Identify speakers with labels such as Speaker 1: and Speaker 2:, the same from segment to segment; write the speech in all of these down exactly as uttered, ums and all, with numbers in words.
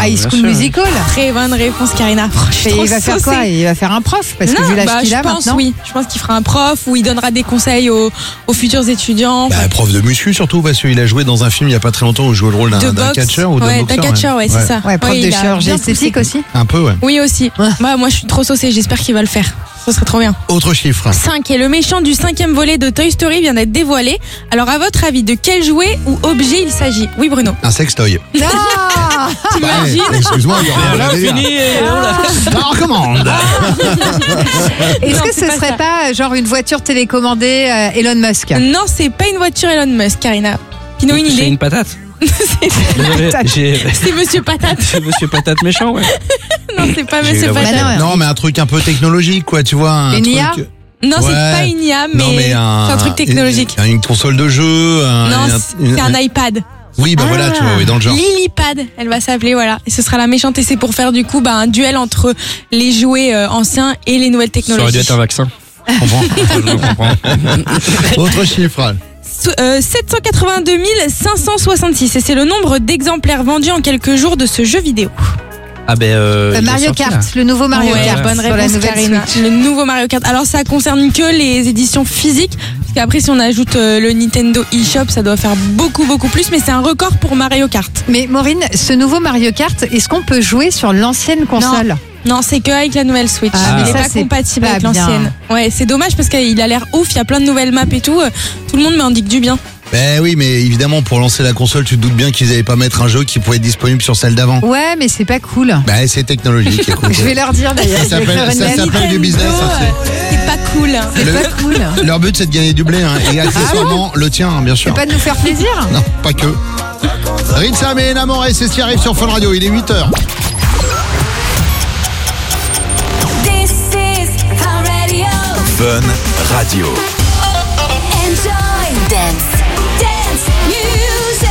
Speaker 1: Ah, High School Musical.
Speaker 2: Très bonne réponse, Karina.
Speaker 1: Et il va faire quoi? Il va faire un prof parce
Speaker 2: non,
Speaker 1: que vu l'âge
Speaker 2: bah,
Speaker 1: qu'il a
Speaker 2: je pense,
Speaker 1: maintenant.
Speaker 2: Oui, je pense qu'il fera un prof ou il donnera des conseils aux, aux futurs étudiants.
Speaker 3: Bah, prof de muscu surtout parce qu'il a joué dans un film il y a pas très longtemps où il jouait le rôle d'un,
Speaker 2: de
Speaker 3: d'un
Speaker 2: boxe.
Speaker 3: catcheur ou d'un
Speaker 2: ouais,
Speaker 3: boxeur.
Speaker 2: d'un catcheur, ouais, ouais, c'est ça.
Speaker 1: Ouais, prof
Speaker 2: ouais,
Speaker 1: de
Speaker 2: il a
Speaker 1: chirurgie
Speaker 2: bien
Speaker 1: esthétique
Speaker 2: poussé.
Speaker 1: aussi.
Speaker 3: Un peu, ouais.
Speaker 2: Oui, aussi.
Speaker 1: Ouais.
Speaker 2: Bah, moi, je suis trop saucée. J'espère qu'il va le faire. Ça serait trop bien.
Speaker 3: Autre chiffre.
Speaker 2: cinq. Et le méchant du cinquième volet de Toy Story vient d'être dévoilé. Alors, à votre avis, de quel jouet ou objet il s'agit? Oui, Bruno.
Speaker 3: Un sextoy.
Speaker 1: Ah
Speaker 2: T'imagines?
Speaker 3: Ouais, excuse-moi, il y aura
Speaker 4: Voilà,
Speaker 3: un délire.
Speaker 4: fini. et voilà.
Speaker 3: On recommande.
Speaker 1: Est-ce
Speaker 2: Non,
Speaker 1: que
Speaker 2: c'est
Speaker 1: ce
Speaker 2: pas
Speaker 1: serait
Speaker 2: ça.
Speaker 1: pas genre une voiture télécommandée euh, Elon Musk?
Speaker 2: Non, c'est pas une voiture Elon Musk, Karina. Pino, une
Speaker 4: C'est
Speaker 2: idée.
Speaker 4: une patate.
Speaker 2: C'est
Speaker 4: Désolé, j'ai
Speaker 2: c'est Monsieur Patate.
Speaker 4: c'est Monsieur Patate méchant, ouais.
Speaker 2: Non, c'est pas
Speaker 4: J'ai eu
Speaker 2: Monsieur
Speaker 4: la voix.
Speaker 2: Patate.
Speaker 1: Bah non,
Speaker 3: Non, mais un truc un peu technologique, quoi, tu vois. Un
Speaker 1: Une I A?
Speaker 3: truc...
Speaker 2: Non, c'est
Speaker 3: Ouais.
Speaker 2: pas une I A, mais,
Speaker 3: Non, mais un,
Speaker 2: c'est un truc technologique.
Speaker 3: Une, une console de jeu. Un,
Speaker 2: non,
Speaker 3: un-
Speaker 2: c'est un iPad.
Speaker 3: Oui, bah
Speaker 1: Ah.
Speaker 3: voilà, tu vois, oui, dans le genre.
Speaker 2: Lilipad, elle va s'appeler, voilà. Et ce sera la méchante et c'est pour faire du coup bah, un duel entre les jouets euh, anciens et les nouvelles
Speaker 4: Ça aurait dû
Speaker 2: technologies.
Speaker 4: être un vaccin.
Speaker 3: Je comprends.
Speaker 4: Je comprends.
Speaker 3: Autre chiffre.
Speaker 2: So- euh, sept cent quatre-vingt-deux mille cinq cent soixante-six et c'est le nombre d'exemplaires vendus en quelques jours de ce jeu vidéo.
Speaker 4: Ah ben euh,
Speaker 1: Euh,
Speaker 4: il est
Speaker 1: Mario
Speaker 4: sorti,
Speaker 1: Kart,
Speaker 4: là.
Speaker 1: le nouveau Mario
Speaker 2: Ouais,
Speaker 1: Kart
Speaker 2: bonne
Speaker 1: sur la
Speaker 2: réponse,
Speaker 1: nouvelle
Speaker 2: Karina.
Speaker 1: Switch.
Speaker 2: Le nouveau Mario Kart. Alors ça concerne que les éditions physiques, parce qu'après si on ajoute euh, le Nintendo eShop, ça doit faire beaucoup beaucoup plus, mais c'est un record pour Mario Kart.
Speaker 1: Mais Maureen, ce nouveau Mario Kart, est-ce qu'on peut jouer sur l'ancienne console?
Speaker 2: Non, c'est que avec la nouvelle Switch.
Speaker 1: Ah,
Speaker 2: Il
Speaker 1: mais
Speaker 2: n'est
Speaker 1: ça,
Speaker 2: pas
Speaker 1: c'est
Speaker 2: compatible
Speaker 1: pas
Speaker 2: avec
Speaker 1: bien.
Speaker 2: l'ancienne. Ouais, c'est dommage parce qu'il a l'air ouf, il y a plein de nouvelles maps et tout. euh, Tout le monde m'en dit que du bien.
Speaker 3: Ben oui, mais évidemment, pour lancer la console, tu te doutes bien qu'ils n'allaient pas mettre un jeu qui pouvait être disponible sur celle d'avant.
Speaker 1: Ouais, mais c'est pas cool.
Speaker 3: Ben c'est technologique, écoute.
Speaker 1: Je vais leur dire d'ailleurs.
Speaker 3: Ça
Speaker 1: je vais
Speaker 3: s'appelle-
Speaker 1: faire une
Speaker 3: ça
Speaker 1: lettre.
Speaker 3: s'appelle du business, ça,
Speaker 2: Nintendo, euh, c'est pas cool.
Speaker 1: C'est
Speaker 3: Le-
Speaker 1: pas cool.
Speaker 3: Leur but, c'est de gagner du blé, hein, et accessoirement, le tien, hein, bien sûr.
Speaker 1: C'est pas de nous faire plaisir.
Speaker 3: Non, pas que. Ritza et Namor, c'est ce qui arrive sur Fun Radio, il est huit heures.
Speaker 5: This is Fun Radio.
Speaker 6: Fun Radio.
Speaker 5: Enjoy dance, dance music.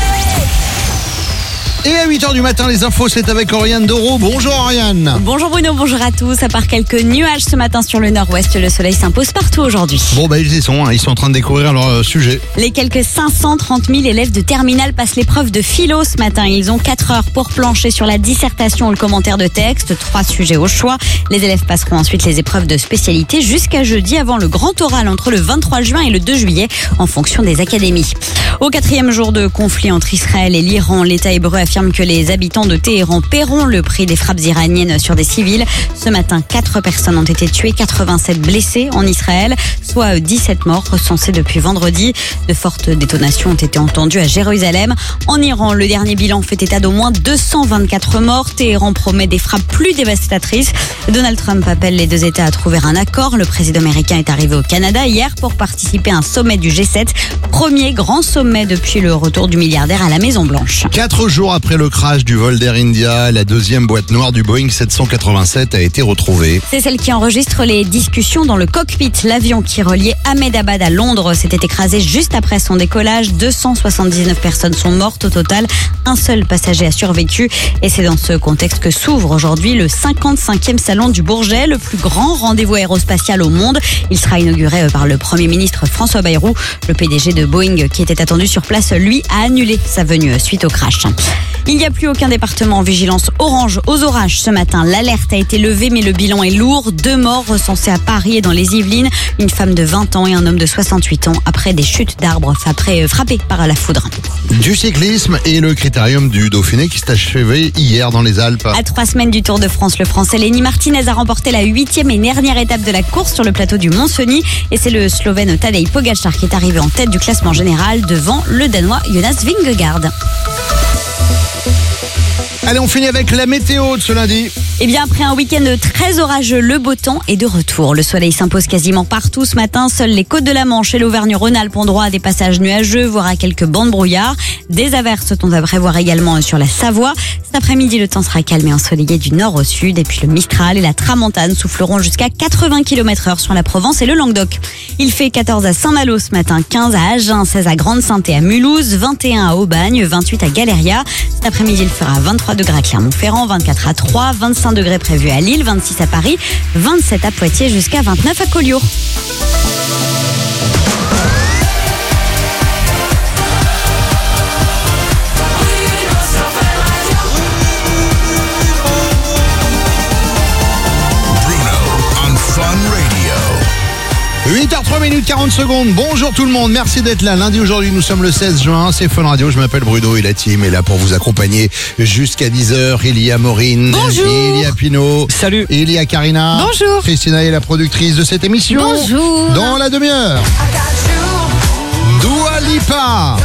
Speaker 3: Et à huit heures du matin, les infos, c'est avec Oriane Doro. Bonjour Oriane.
Speaker 7: Bonjour Bruno, bonjour à tous. À part quelques nuages ce matin sur le nord-ouest, le soleil s'impose partout aujourd'hui.
Speaker 3: Bon, bah ils y sont, hein, ils sont en train de découvrir leur euh, sujet.
Speaker 7: Les quelques cinq cent trente mille élèves de terminale passent l'épreuve de philo ce matin. Ils ont quatre heures pour plancher sur la dissertation ou le commentaire de texte. Trois sujets au choix. Les élèves passeront ensuite les épreuves de spécialité jusqu'à jeudi avant le grand oral entre le vingt-trois juin et le deux juillet en fonction des académies. Au quatrième jour de conflit entre Israël et l'Iran, l'État hébreu affirme que les habitants de Téhéran paieront le prix des frappes iraniennes sur des civils. Ce matin, quatre personnes ont été tuées, quatre-vingt-sept blessées en Israël, soit dix-sept morts recensés depuis vendredi. De fortes détonations ont été entendues à Jérusalem. En Iran, le dernier bilan fait état d'au moins deux cent vingt-quatre morts. Téhéran promet des frappes plus dévastatrices. Donald Trump appelle les deux États à trouver un accord. Le président américain est arrivé au Canada hier pour participer à un sommet du G sept, premier grand sommet depuis le retour du milliardaire à la Maison-Blanche.
Speaker 3: Quatre jours après le crash du vol d'Air India, la deuxième boîte noire du Boeing sept cent quatre-vingt-sept a été retrouvée.
Speaker 7: C'est celle qui enregistre les discussions dans le cockpit. L'avion qui reliait Ahmedabad à Londres s'était écrasé juste après son décollage. deux cent soixante-dix-neuf personnes sont mortes au total. Un seul passager a survécu. Et c'est dans ce contexte que s'ouvre aujourd'hui le cinquante-cinquième salon du Bourget, le plus grand rendez-vous aérospatial au monde. Il sera inauguré par le Premier ministre François Bayrou. Le P D G de Boeing, qui était attendu sur place, lui, a annulé sa venue suite au crash. Il n'y a plus aucun département en vigilance orange aux orages ce matin. L'alerte a été levée, mais le bilan est lourd. Deux morts recensés à Paris et dans les Yvelines. Une femme de vingt ans et un homme de soixante-huit ans après des chutes d'arbres après, frappés par la foudre.
Speaker 3: Du cyclisme et le critérium du Dauphiné qui s'est achevé hier dans les Alpes.
Speaker 7: À trois semaines du Tour de France, le Français Lenny Martinez a remporté la huitième et dernière étape de la course sur le plateau du Mont-Cenis. Et c'est le Slovène Tadej Pogačar qui est arrivé en tête du classement général devant le Danois Jonas Vingegaard.
Speaker 3: Allez, on finit avec la météo de ce lundi.
Speaker 7: Eh bien, après un week-end très orageux, le beau temps est de retour. Le soleil s'impose quasiment partout ce matin. Seules les côtes de la Manche et l'Auvergne-Rhône-Alpes ont droit à des passages nuageux, voire à quelques bancs de brouillard. Des averses sont à prévoir également sur la Savoie. Cet après-midi, le temps sera calme et ensoleillé du nord au sud. Et puis le Mistral et la Tramontane souffleront jusqu'à quatre-vingts kilomètres heure sur la Provence et le Languedoc. Il fait quatorze à Saint-Malo ce matin, quinze à Agen, seize à Grande-Sainte et à Mulhouse, vingt et un à Aubagne, vingt-huit à Galéria. Cet après-midi, il fera vingt-trois degrés à Clermont-Ferrand, vingt-quatre à Troyes, vingt-cinq degrés prévus à Lille, vingt-six à Paris, vingt-sept à Poitiers jusqu'à vingt-neuf à Collioure.
Speaker 3: minutes quarante secondes. Bonjour tout le monde, merci d'être là. Lundi aujourd'hui, nous sommes le seize juin, c'est Fun Radio. Je m'appelle Bruno et la team est là pour vous accompagner jusqu'à dix heures. Il y a Maureen,
Speaker 1: Bonjour.
Speaker 3: il y a Pino,
Speaker 4: Salut.
Speaker 3: il y a Karina.
Speaker 1: Bonjour.
Speaker 3: Christina est la productrice de cette émission.
Speaker 1: Bonjour.
Speaker 3: Dans la demi-heure, Dua Lipa.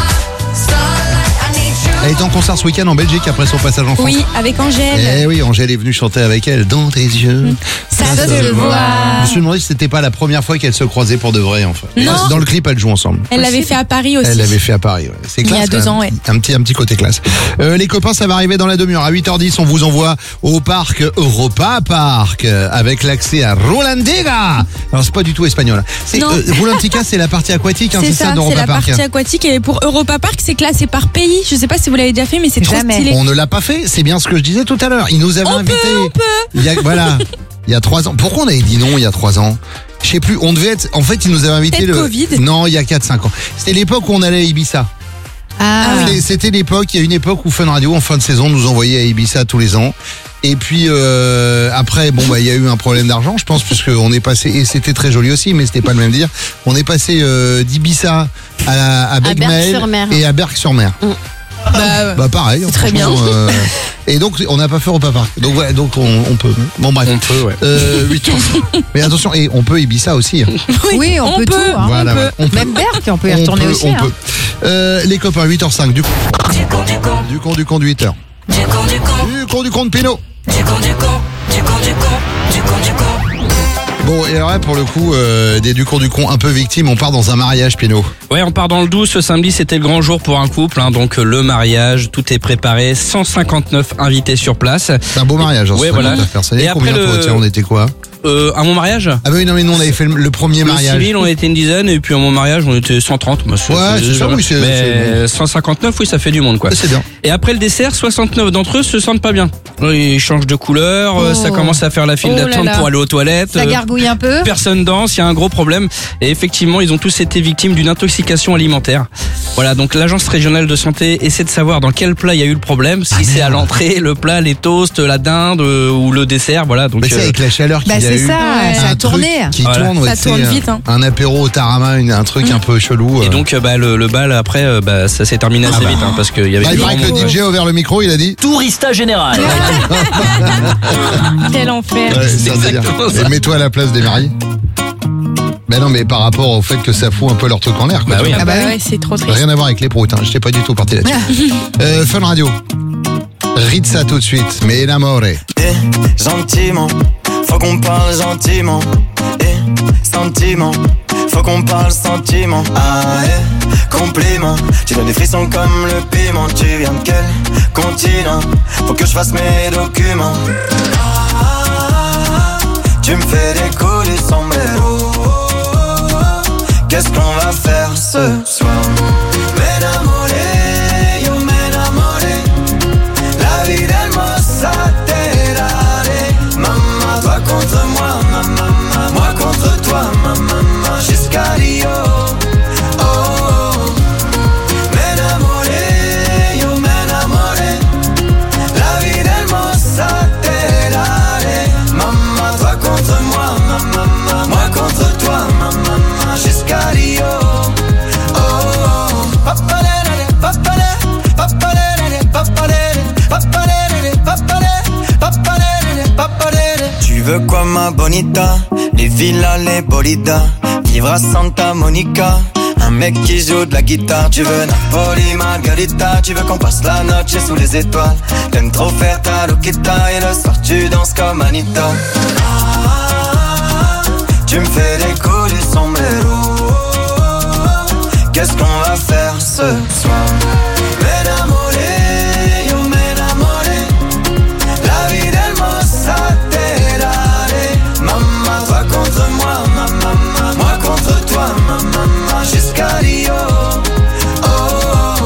Speaker 3: Elle est en concert ce week-end en Belgique après son passage en France.
Speaker 2: Oui, avec Angèle.
Speaker 3: Eh oui, Angèle est venue chanter avec elle dans tes yeux.
Speaker 2: Ça
Speaker 3: Ça
Speaker 2: se
Speaker 3: se
Speaker 2: voit.
Speaker 3: Je me suis demandé si c'était pas la première fois qu'elles se croisaient pour de vrai en fait.
Speaker 2: Non.
Speaker 3: Dans le clip, elles jouent ensemble.
Speaker 2: Elle l'avait fait à Paris aussi.
Speaker 3: Elle l'avait fait à Paris. Ouais. C'est
Speaker 2: Il y a
Speaker 3: classe.
Speaker 2: deux
Speaker 3: quand
Speaker 2: ans,
Speaker 3: même.
Speaker 2: ouais.
Speaker 3: Un petit, un petit côté classe. Euh, les copains, ça va arriver dans la demi-heure. À huit heures dix, on vous envoie au parc Europa Park euh, avec l'accès à Rolandiga. Alors c'est pas du tout espagnol. C'est
Speaker 2: Non.
Speaker 3: euh, Rolandiga, c'est la partie aquatique, hein,
Speaker 2: C'est
Speaker 3: c'est ça,
Speaker 2: ça, c'est
Speaker 3: d'Europa
Speaker 2: la
Speaker 3: Park.
Speaker 2: partie aquatique et pour Europa Park, c'est classé par pays. Je sais pas si vous l'avez déjà fait, mais c'est trop
Speaker 1: Jamais.
Speaker 2: stylé.
Speaker 3: On ne l'a pas fait. C'est bien ce que je disais tout à l'heure. Ils nous avaient
Speaker 2: On
Speaker 3: invités.
Speaker 2: peut, on peut.
Speaker 3: Il y a, voilà. Il y a trois ans. Pourquoi on avait dit non il y a trois ans? Je sais plus. On devait être. En fait, ils nous avaient invités
Speaker 2: Peut-être
Speaker 3: le.
Speaker 2: Covid.
Speaker 3: Non, il y a quatre cinq ans. C'était l'époque où on allait à Ibiza.
Speaker 1: Ah, oui.
Speaker 3: C'était- C'était l'époque. Il y a une époque où Fun Radio, en fin de saison, nous envoyait à Ibiza tous les ans. Et puis euh, après, bon bah il y a eu un problème d'argent, je pense, puisque on est passé et c'était très joli aussi, mais c'était pas le même dire. On est passé euh, d'Ibiza à, à Begmel
Speaker 7: Berck-sur-Mer.
Speaker 3: et à Berck-sur-Mer.
Speaker 2: Bah,
Speaker 3: Bah pareil.
Speaker 2: C'est très
Speaker 3: franchement, euh, et donc on n'a pas fait Europa Park. Donc ouais, donc on, on peut. Bon bref.
Speaker 4: On peut, ouais.
Speaker 3: Euh, huit heures. Mais attention, et on peut Ibiza aussi. hein.
Speaker 1: Oui, on, peut, tout. hein.
Speaker 3: Voilà,
Speaker 2: peut.
Speaker 3: ouais, on peut.
Speaker 1: Même Berck, on peut y
Speaker 3: On
Speaker 1: retourner
Speaker 3: peut,
Speaker 1: aussi.
Speaker 3: on
Speaker 1: hein.
Speaker 3: peut. Euh, les copains, huit heures cinq, du coup. Du con, du con. Du con, du con, de huit heures. Du con, du con. Du con, du con de Pinot. Bon, et alors là, pour le coup, euh, des du con du con un peu victimes, on part dans un mariage, Pinot.
Speaker 4: Ouais, on part dans le douze. Ce samedi, c'était le grand jour pour un couple. Hein, donc, euh, le mariage, tout est préparé. cent cinquante-neuf invités sur place.
Speaker 3: C'est un beau mariage, hein,
Speaker 4: Ouais,
Speaker 3: c'est
Speaker 4: voilà.
Speaker 3: vraiment faire ça. Il y
Speaker 4: Et
Speaker 3: a combien
Speaker 4: après
Speaker 3: toi,
Speaker 4: le-
Speaker 3: tiens, on était quoi?
Speaker 4: Euh, à mon mariage,
Speaker 3: Ah bah oui, non mais nous on avait fait le, le premier
Speaker 4: le
Speaker 3: mariage.
Speaker 4: civil, on était une dizaine. Et puis, à mon mariage, on était cent trente. Bah,
Speaker 3: Ouais, c'est ça, oui, c'est-
Speaker 4: Mais cent cinquante-neuf, oui, ça fait du monde, quoi.
Speaker 3: Ouais, c'est bien.
Speaker 4: Et après le dessert, soixante-neuf d'entre eux se sentent pas bien. Ils changent de couleur, euh,
Speaker 1: Oh.
Speaker 4: ça commence à faire la file
Speaker 2: Oh là
Speaker 4: d'attente
Speaker 2: là.
Speaker 4: pour aller aux toilettes.
Speaker 1: Ça
Speaker 4: euh,
Speaker 1: gargouille un peu.
Speaker 4: Personne danse, il y a un gros problème. Et effectivement, ils ont tous été victimes d'une intoxication alimentaire. Voilà, donc l'agence régionale de santé essaie de savoir dans quel plat il y a eu le problème, si c'est à l'entrée, le plat, les toasts, la dinde euh, ou le dessert. Voilà, donc
Speaker 3: Mais tu sais,
Speaker 4: euh,
Speaker 3: avec la chaleur qu'il
Speaker 1: Bah
Speaker 3: y a
Speaker 1: c'est
Speaker 3: eu.
Speaker 1: ça,
Speaker 2: Ouais.
Speaker 1: ça a
Speaker 3: un
Speaker 1: tourné.
Speaker 3: truc qui
Speaker 4: Voilà.
Speaker 3: tourne, ouais,
Speaker 2: Ça
Speaker 3: tu sais,
Speaker 2: tourne
Speaker 3: un-
Speaker 2: vite, hein.
Speaker 3: Un apéro au tarama, une- un truc un peu chelou.
Speaker 4: et
Speaker 3: euh.
Speaker 4: donc euh, bah, le, le bal après, euh, bah, ça s'est terminé assez
Speaker 3: Ah bah.
Speaker 4: vite hein, parce qu'il y avait
Speaker 3: Bah, il
Speaker 4: du
Speaker 3: paraît que
Speaker 4: grand
Speaker 3: le
Speaker 4: monde.
Speaker 3: D J a ouvert le micro, il a dit.
Speaker 8: Tourista Général.
Speaker 2: Quel enfer.
Speaker 3: Ouais, c'est un délire.
Speaker 4: exactement ça.
Speaker 3: Et mets-toi à la place des mariés. Ben non, mais par rapport au fait que ça fout un peu leur truc en l'air. quoi,
Speaker 4: Bah
Speaker 3: tu
Speaker 4: oui,
Speaker 3: vois.
Speaker 2: Ah bah
Speaker 1: Ah bah
Speaker 2: ouais, c'est trop triste.
Speaker 3: Rien à voir avec les proutes, hein. J'étais pas du tout parti là-dessus. euh, Fun Radio. Ritza tout de suite, mais l'amore.
Speaker 9: Eh, gentiment, faut qu'on parle gentiment. Eh, sentiment, faut qu'on parle sentiment. Ah, eh, compliment, tu donnes des frissons comme le piment. Tu viens de quel continent? Faut que je fasse mes documents. Ah, tu me fais des coups du sombrero. Qu'est-ce qu'on va faire ce soir? M'enamoré, yo m'enamoré. La vie hermosa te daré. Maman, toi contre moi, maman, moi contre toi, maman, jusqu'à Rio. Oh, oh. M'enamoré, yo m'enamoré. La vie hermosa te daré. Maman, toi contre moi, maman, moi contre toi, maman, jusqu'à Rio. Oh, oh. Papalere, papalere, papalere, papalere, papalere, papalere, papalere, papalere. Tu veux quoi ma bonita? Les villas, les bolidas, vivre à Santa Monica. Un mec qui joue de la guitare. Tu veux Napoli, Margarita. Tu veux qu'on passe la noche sous les étoiles. T'aimes trop faire ta loquita. Et le soir tu danses comme Anita. Ah, tu me fais des coups du sombrero. Qu'est-ce qu'on va faire ce soir? M'enamoré, yo m'enamoré. La vie hermosa te daré. Maman, toi contre moi, maman, moi contre toi, maman, jusqu'à Rio. Oh, oh.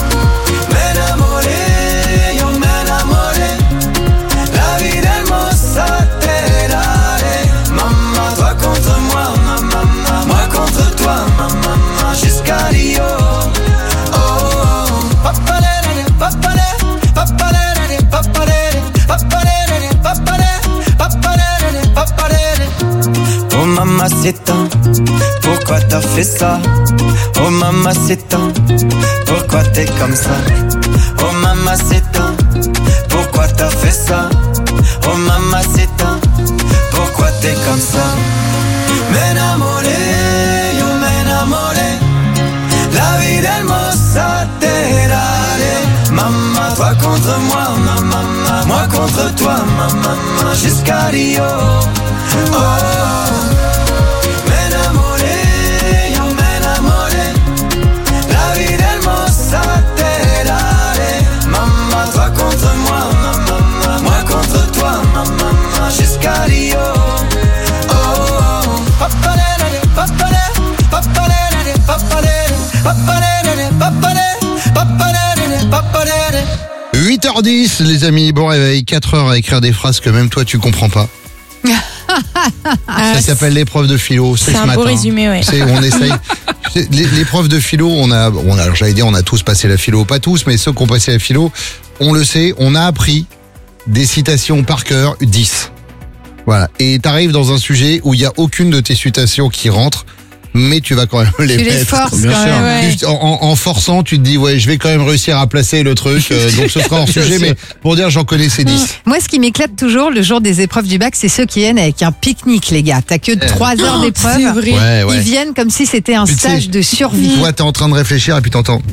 Speaker 9: M'enamoré, yo m'enamoré. La vie hermosa te daré. Maman, toi contre moi, maman, moi contre toi, maman, jusqu'à Rio. Oh, oh. Papalere, papalere, papalere, papalere, papalere, papalere, papalere, papalere. Oh mamacita, t'as fait ça? Oh mamacita, pourquoi t'es comme ça? Oh mamacita, pourquoi t'as fait ça? Oh mamacita, pourquoi t'es comme ça? M'enamoré, yo m'enamoré, la vida hermosa te daré. Maman, toi contre moi, maman, moi contre toi, maman, jusqu'à Rio. Oh, m'enamoré, yo m'enamoré, la vida hermosa te daré. Maman, toi contre moi, maman, moi contre toi, maman, jusqu'à Rio.
Speaker 3: huit heures dix, les amis, bon réveil, quatre heures à écrire des phrases que même toi tu comprends pas.
Speaker 2: Ah,
Speaker 3: Ça s'appelle l'épreuve de philo, c'est
Speaker 2: c'est
Speaker 3: ce
Speaker 2: un
Speaker 3: matin.
Speaker 2: beau résumé, ouais.
Speaker 3: C'est, on essaye. C'est- l'é- L'épreuve de philo, on a, on a, alors j'allais dire, on a tous passé la philo, pas tous, mais ceux qui ont passé la philo, on le sait, on a appris des citations par cœur, dix. Voilà. Et t'arrives dans un sujet où il y a aucune de tes citations qui rentre, mais tu vas quand même les
Speaker 1: Tu les
Speaker 3: mettre.
Speaker 1: forces
Speaker 4: Bien
Speaker 1: quand
Speaker 4: sûr.
Speaker 1: même.
Speaker 2: Ouais.
Speaker 3: Juste en, en- en forçant, tu te dis, ouais, je vais quand même réussir à placer le truc, euh, donc ce sera hors
Speaker 4: Bien
Speaker 3: sujet,
Speaker 4: sûr.
Speaker 3: mais pour dire, j'en connais ces dix.
Speaker 1: Moi, ce qui m'éclate toujours le jour des épreuves du bac, c'est ceux qui viennent avec un pique-nique, les gars. T'as que trois heures
Speaker 2: Oh,
Speaker 1: d'épreuve.
Speaker 2: c'est vrai.
Speaker 3: Ouais, ouais.
Speaker 1: Ils viennent comme si c'était un
Speaker 3: Puis tu sais,
Speaker 1: stage de survie.
Speaker 3: Toi, t'es en train de réfléchir et puis t'entends.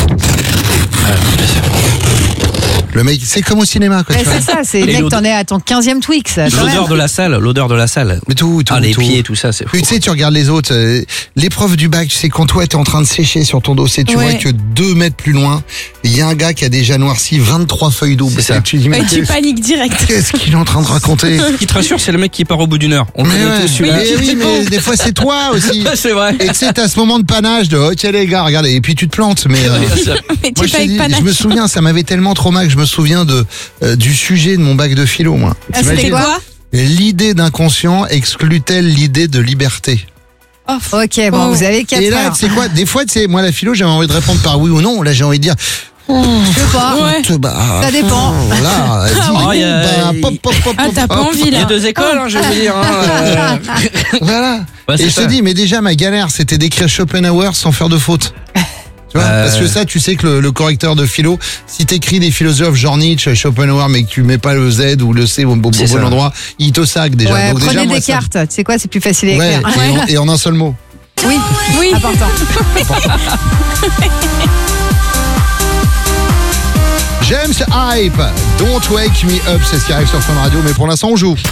Speaker 3: Le mec, c'est comme au cinéma, quoi.
Speaker 1: Ouais,
Speaker 3: tu vois.
Speaker 1: c'est ça, c'est
Speaker 4: Et
Speaker 1: mec,
Speaker 4: l'odeur-
Speaker 1: t'en es à ton quinzième Twix. quand
Speaker 4: L'odeur
Speaker 1: même.
Speaker 4: de la salle, l'odeur de la salle.
Speaker 3: Mais tout, tout,
Speaker 4: Ah, les
Speaker 3: tout.
Speaker 4: pieds, tout ça, c'est fou.
Speaker 3: Puis tu sais, tu regardes les autres. euh, L'épreuve du bac, tu sais, quand toi, t'es en train de sécher sur ton dossier, tu
Speaker 2: Ouais.
Speaker 3: vois que deux mètres plus loin, il y a un gars qui a déjà noirci vingt-trois feuilles doubles.
Speaker 4: C'est ça.
Speaker 3: Et tu dis, mais
Speaker 2: Ouais, tu
Speaker 3: qu'est-ce
Speaker 2: paniques direct.
Speaker 3: qu'est-ce qu'il est en train de raconter?
Speaker 4: Ce qui te rassure, c'est le mec qui part au bout d'une heure. On le
Speaker 3: Mais
Speaker 4: connaît
Speaker 3: ouais,
Speaker 4: tous, celui-là.
Speaker 3: mais oui, mais des fois, c'est toi aussi.
Speaker 4: Ouais, c'est vrai.
Speaker 3: Et tu sais, t'as ce moment de panache de, ok les gars, regardez, et puis tu te plantes, mais... euh,
Speaker 2: Mais
Speaker 3: Moi,
Speaker 2: tu
Speaker 3: je,
Speaker 2: fais
Speaker 3: te
Speaker 2: avec
Speaker 3: dis,
Speaker 2: panache.
Speaker 3: je me souviens, ça m'avait tellement traumatisé que je me souviens de, euh, du sujet de mon bac de philo, moi.
Speaker 1: Ah, c'était
Speaker 3: T'imagines
Speaker 1: quoi
Speaker 3: L'idée d'inconscient exclut-elle l'idée de liberté?
Speaker 1: Ok, bon,
Speaker 2: Oh.
Speaker 1: vous avez quatre
Speaker 3: Et là,
Speaker 1: heures.
Speaker 3: tu sais quoi, des fois, tu sais, moi, la philo, j'avais envie de répondre par oui ou non. Là, j'ai envie de dire,
Speaker 1: Je sais pas.
Speaker 2: Ouais.
Speaker 3: bah,
Speaker 1: Ça dépend.
Speaker 3: Voilà, dis,
Speaker 4: Oh, y a-
Speaker 3: bah, pop, pop, pop,
Speaker 2: Ah,
Speaker 3: pop,
Speaker 2: t'as pas
Speaker 3: pop.
Speaker 2: envie,
Speaker 4: Il y a
Speaker 2: là.
Speaker 4: deux écoles, hein, je vais vous dire. hein, euh.
Speaker 3: Voilà.
Speaker 4: Ouais, c'est
Speaker 3: Et je te
Speaker 4: ça.
Speaker 3: dis, mais déjà, ma galère, c'était d'écrire Schopenhauer sans faire de faute. Tu vois,
Speaker 4: Euh.
Speaker 3: parce que ça, tu sais que le, le correcteur de philo, si t'écris des philosophes genre Nietzsche, Schopenhauer, mais que tu mets pas le Z ou le C au, au bon
Speaker 4: C'est ça.
Speaker 3: endroit, il te sac déjà.
Speaker 1: Ouais,
Speaker 3: Donc déjà,
Speaker 1: prenez
Speaker 3: moi,
Speaker 1: des
Speaker 3: ça-
Speaker 1: cartes. Tu sais quoi, c'est plus facile à
Speaker 3: Ouais,
Speaker 1: écrire.
Speaker 3: et, en, et en un seul mot.
Speaker 1: Oui,
Speaker 2: Oui.
Speaker 1: important.
Speaker 3: James Hype, Don't Wake Me Up, c'est ce qui arrive sur Fun Radio, mais pour l'instant, on joue.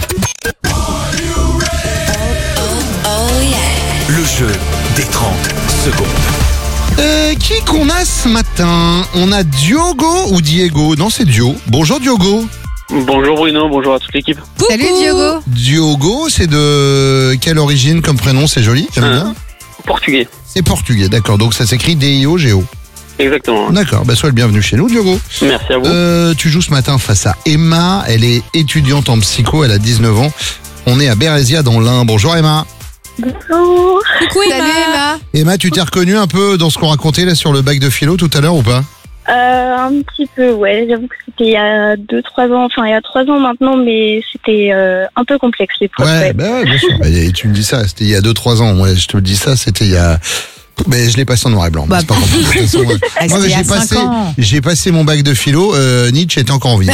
Speaker 6: Le jeu des trente secondes.
Speaker 3: Euh, qui qu'on a ce matin? On a Diogo ou Diego? Non, c'est Dio. Bonjour Diogo.
Speaker 8: Bonjour Bruno, bonjour à toute l'équipe.
Speaker 1: Salut Diogo.
Speaker 3: Diogo, c'est de quelle origine comme prénom? C'est joli, j'aime
Speaker 8: Euh.
Speaker 3: bien.
Speaker 8: Portugais,
Speaker 3: C'est portugais, d'accord. Donc ça s'écrit D I O G O.
Speaker 8: exactement.
Speaker 3: D'accord, bah sois le bienvenu chez nous, Diogo.
Speaker 8: Merci à vous.
Speaker 3: Euh, tu joues ce matin face à Emma. Elle est étudiante en psycho, elle a dix-neuf ans. On est à Bérézia dans l'Ain. Bonjour Emma.
Speaker 2: Coucou Emma.
Speaker 1: Salut Emma.
Speaker 3: Emma, tu t'es reconnue un peu dans ce qu'on racontait là sur le bac de philo tout à l'heure ou pas?
Speaker 10: Euh, un petit peu, ouais. J'avoue que c'était il y a deux, trois ans, enfin il y a trois ans maintenant, mais c'était euh, un peu complexe l'épreuve.
Speaker 3: Ouais,
Speaker 10: ouais.
Speaker 3: bah ouais, bien sûr. Bah, et tu me dis ça, c'était il y a deux trois ans. Moi, je te le dis ça, c'était il y a. Mais je l'ai passé en noir et blanc.
Speaker 1: Bah,
Speaker 3: c'est pas compliqué. De toute façon, ouais.
Speaker 1: Ah,
Speaker 3: Moi,
Speaker 1: c'était il y a
Speaker 3: j'ai
Speaker 1: cinq
Speaker 3: passé,
Speaker 1: ans.
Speaker 3: j'ai passé mon bac de philo. Euh, Nietzsche était encore en vie. Donc,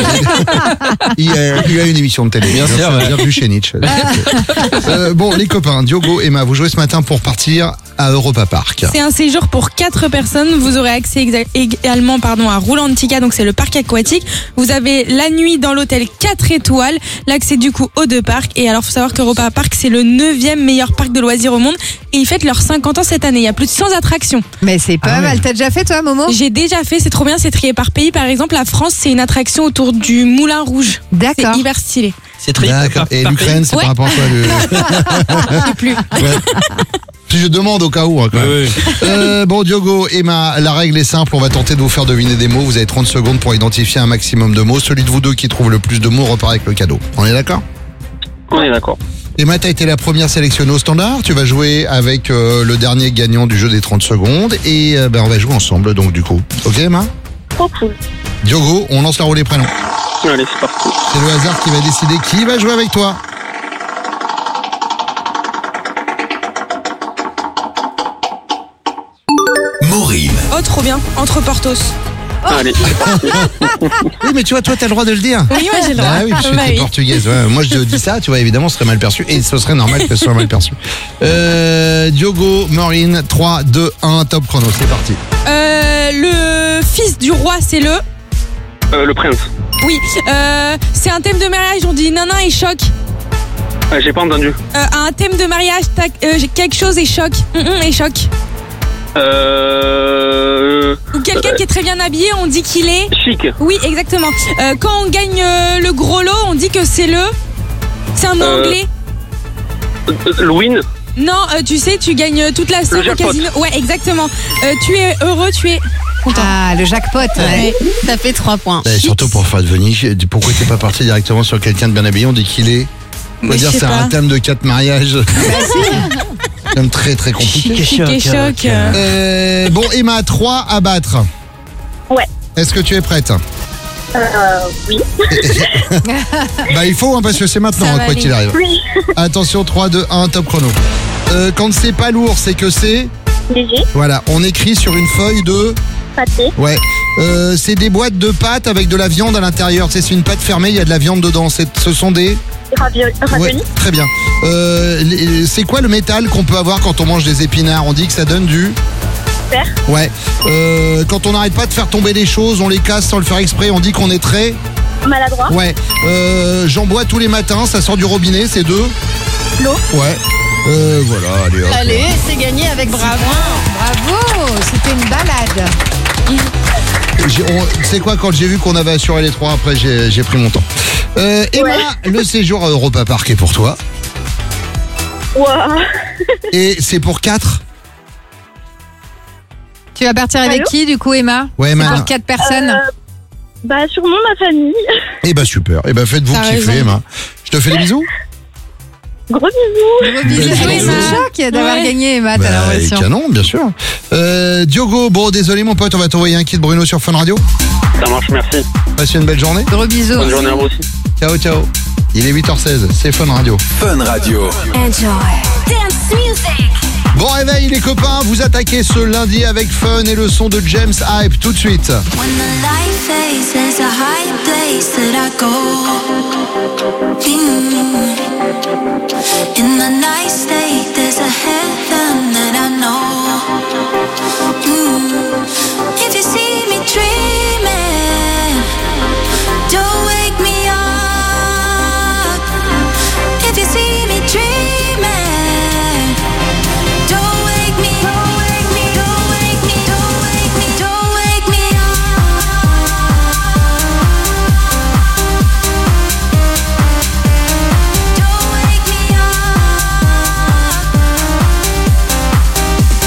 Speaker 3: euh, il, a, il a une émission de télé.
Speaker 4: Bien sûr, ouais.
Speaker 3: Bienvenue chez Nietzsche. Euh, bon, les copains, Diogo, Emma, vous jouez ce matin pour partir à Europa Park.
Speaker 2: C'est un séjour pour quatre personnes. Vous aurez accès exa- également pardon, à Roulantica, donc c'est le parc aquatique. Vous avez la nuit dans l'hôtel quatre étoiles, l'accès du coup aux deux parcs. Et alors, faut savoir qu'Europa Park, c'est le neuvième meilleur parc de loisirs au monde. Et ils fêtent leurs cinquante ans cette année. Il y a plus de cent attractions.
Speaker 1: Mais c'est pas
Speaker 3: Ah ouais.
Speaker 1: mal. T'as déjà fait toi, Momo?
Speaker 2: J'ai déjà fait, c'est trop bien, c'est trié par pays. Par exemple, la France, c'est une attraction autour du Moulin Rouge.
Speaker 1: D'accord.
Speaker 2: C'est hyper stylé.
Speaker 4: C'est trié
Speaker 3: D'accord.
Speaker 4: par-
Speaker 3: Et
Speaker 4: par
Speaker 3: l'Ukraine, c'est
Speaker 2: Ouais.
Speaker 3: par rapport à quoi le...
Speaker 2: Je sais plus.
Speaker 3: Ouais. Si je demande au cas où. Hein, quand
Speaker 4: pays.
Speaker 3: même.
Speaker 4: Oui, oui.
Speaker 3: Euh, bon, Diogo, Emma, la règle est simple. On va tenter de vous faire deviner des mots. Vous avez trente secondes pour identifier un maximum de mots. Celui de vous deux qui trouve le plus de mots repart avec le cadeau. On est d'accord?
Speaker 8: On est d'accord.
Speaker 3: Emma, t'as été la première sélectionnée au standard. Tu vas jouer avec euh, le dernier gagnant du jeu des trente secondes. Et euh, ben, on va jouer ensemble, donc, du coup. Ok, Emma?
Speaker 10: Trop cool.
Speaker 3: Diogo, on lance la roue des prénoms.
Speaker 8: Allez, c'est parti.
Speaker 3: C'est le hasard qui va décider qui va jouer avec toi.
Speaker 2: Oh, trop bien. Entre Portos.
Speaker 8: Allez, c'est parti.
Speaker 3: Oui, mais tu vois, toi, t'as le droit de le dire.
Speaker 2: Oui, moi j'ai le droit.
Speaker 3: Ah oui, parce que
Speaker 2: Bah
Speaker 3: t'es
Speaker 2: oui.
Speaker 3: portugaise. Ouais, moi, je dis ça, tu vois, évidemment, ce serait mal perçu. Et ce serait normal que ce soit mal perçu. Euh, Diogo, Maureen, trois, deux, un, top chrono. C'est parti.
Speaker 2: Euh, le fils du roi, c'est le.
Speaker 8: Euh, le prince.
Speaker 2: Oui. Euh, c'est un thème de mariage. On dit nanan et choc.
Speaker 8: Euh, J'ai pas entendu.
Speaker 2: Euh, un thème de mariage, tac, euh, quelque chose et choc. Hum, hum, et choc.
Speaker 8: Euh...
Speaker 2: Ou quelqu'un qui est très bien habillé, on dit qu'il est.
Speaker 8: Chic.
Speaker 2: Oui, exactement. Euh, quand on gagne euh, le gros lot, on dit que c'est le. C'est un nom
Speaker 8: Euh,
Speaker 2: anglais.
Speaker 8: Euh, Le win.
Speaker 2: Non, euh, tu sais, tu gagnes toute la somme au
Speaker 8: jackpot.
Speaker 2: casino. Ouais, exactement. Euh, tu es heureux, tu es content.
Speaker 1: Ah, le jackpot. Ouais.
Speaker 7: Ça fait trois points.
Speaker 3: Et surtout pour faire devenir, pourquoi t'es pas parti directement sur quelqu'un de bien habillé? On dit qu'il est. On va
Speaker 2: Mais
Speaker 3: dire
Speaker 2: je sais
Speaker 3: c'est
Speaker 2: pas.
Speaker 3: un thème de quatre mariages. C'est quand même très très compliqué.
Speaker 2: Chic et choc. euh.
Speaker 3: Euh, bon, Emma, trois à battre.
Speaker 10: Ouais.
Speaker 3: Est-ce que tu es prête?
Speaker 10: Euh, oui.
Speaker 3: Bah il faut, hein, parce que c'est maintenant,
Speaker 2: Ça
Speaker 3: hein,
Speaker 2: va
Speaker 3: quoi
Speaker 2: aller.
Speaker 3: qu'il arrive.
Speaker 10: Oui.
Speaker 3: Attention, trois, deux, un, top chrono. Euh, quand c'est pas lourd, c'est que c'est.
Speaker 10: Léger.
Speaker 3: Voilà, on écrit sur une feuille de.
Speaker 10: Pâté.
Speaker 3: Ouais. Euh, c'est des boîtes de pâtes avec de la viande à l'intérieur. Tu sais, c'est une pâte fermée, il y a de la viande dedans. C'est- Ce sont des.
Speaker 10: Ravioli.
Speaker 3: Ouais,
Speaker 10: Ravioli.
Speaker 3: très bien. Euh, les- c'est quoi le métal qu'on peut avoir quand on mange des épinards? On dit que ça donne du.
Speaker 10: Fer.
Speaker 3: Ouais. Euh, quand on n'arrête pas de faire tomber des choses, on les casse sans le faire exprès, on dit qu'on est très.
Speaker 10: Maladroit.
Speaker 3: Ouais. Euh, J'en bois tous les matins, ça sort du robinet, c'est deux.
Speaker 10: L'eau.
Speaker 3: Ouais. Euh, voilà, allez hop.
Speaker 7: Allez, c'est gagné avec
Speaker 2: Bravo.
Speaker 1: Bravo, c'était une balade.
Speaker 3: J'ai- on- Tu sais quoi, quand j'ai vu qu'on avait assuré les trois, après j'ai j'ai pris mon temps. Euh, Emma, le séjour à Europa Park est pour toi.
Speaker 10: Ouah.
Speaker 3: Et c'est pour quatre.
Speaker 1: Tu vas partir avec
Speaker 10: Allô
Speaker 1: qui, du coup, Emma?
Speaker 3: Ouais,
Speaker 1: C'est
Speaker 3: Emma.
Speaker 1: pour quatre personnes.
Speaker 10: Euh, bah, sûrement ma famille.
Speaker 3: Eh bah super. Eh bah faites-vous
Speaker 2: T'as
Speaker 3: kiffer,
Speaker 2: raison.
Speaker 3: Emma. Je te fais des bisous.
Speaker 10: Gros bisous.
Speaker 1: Gros bisous,
Speaker 3: Belle
Speaker 1: Emma.
Speaker 3: journée.
Speaker 1: C'est choc d'avoir
Speaker 2: Ouais.
Speaker 1: gagné, Emma, t'as
Speaker 3: Bah,
Speaker 1: l'impression.
Speaker 3: canon, bien sûr. Euh, Diogo, bon, désolé mon pote, on va t'envoyer un kit Bruno sur Fun Radio.
Speaker 8: Ça marche, merci.
Speaker 3: Passe une belle journée.
Speaker 1: Gros bisous.
Speaker 8: Bonne journée à vous aussi.
Speaker 3: Ciao, ciao. Il est huit heures seize, c'est Fun Radio.
Speaker 6: Fun Radio.
Speaker 5: Enjoy. Dance music.
Speaker 3: Bon réveil les copains, vous attaquez ce lundi avec Fun et le son de James Hype tout de suite.
Speaker 5: When the light fades, there's a high place that I go. Mm. In the night state, there's a heaven that I know. Mm. If you see me dreaming, don't wake me up. If you see me dreaming, don't wake me, don't wake me, don't wake me, don't wake me, don't wake me up. Don't wake me up.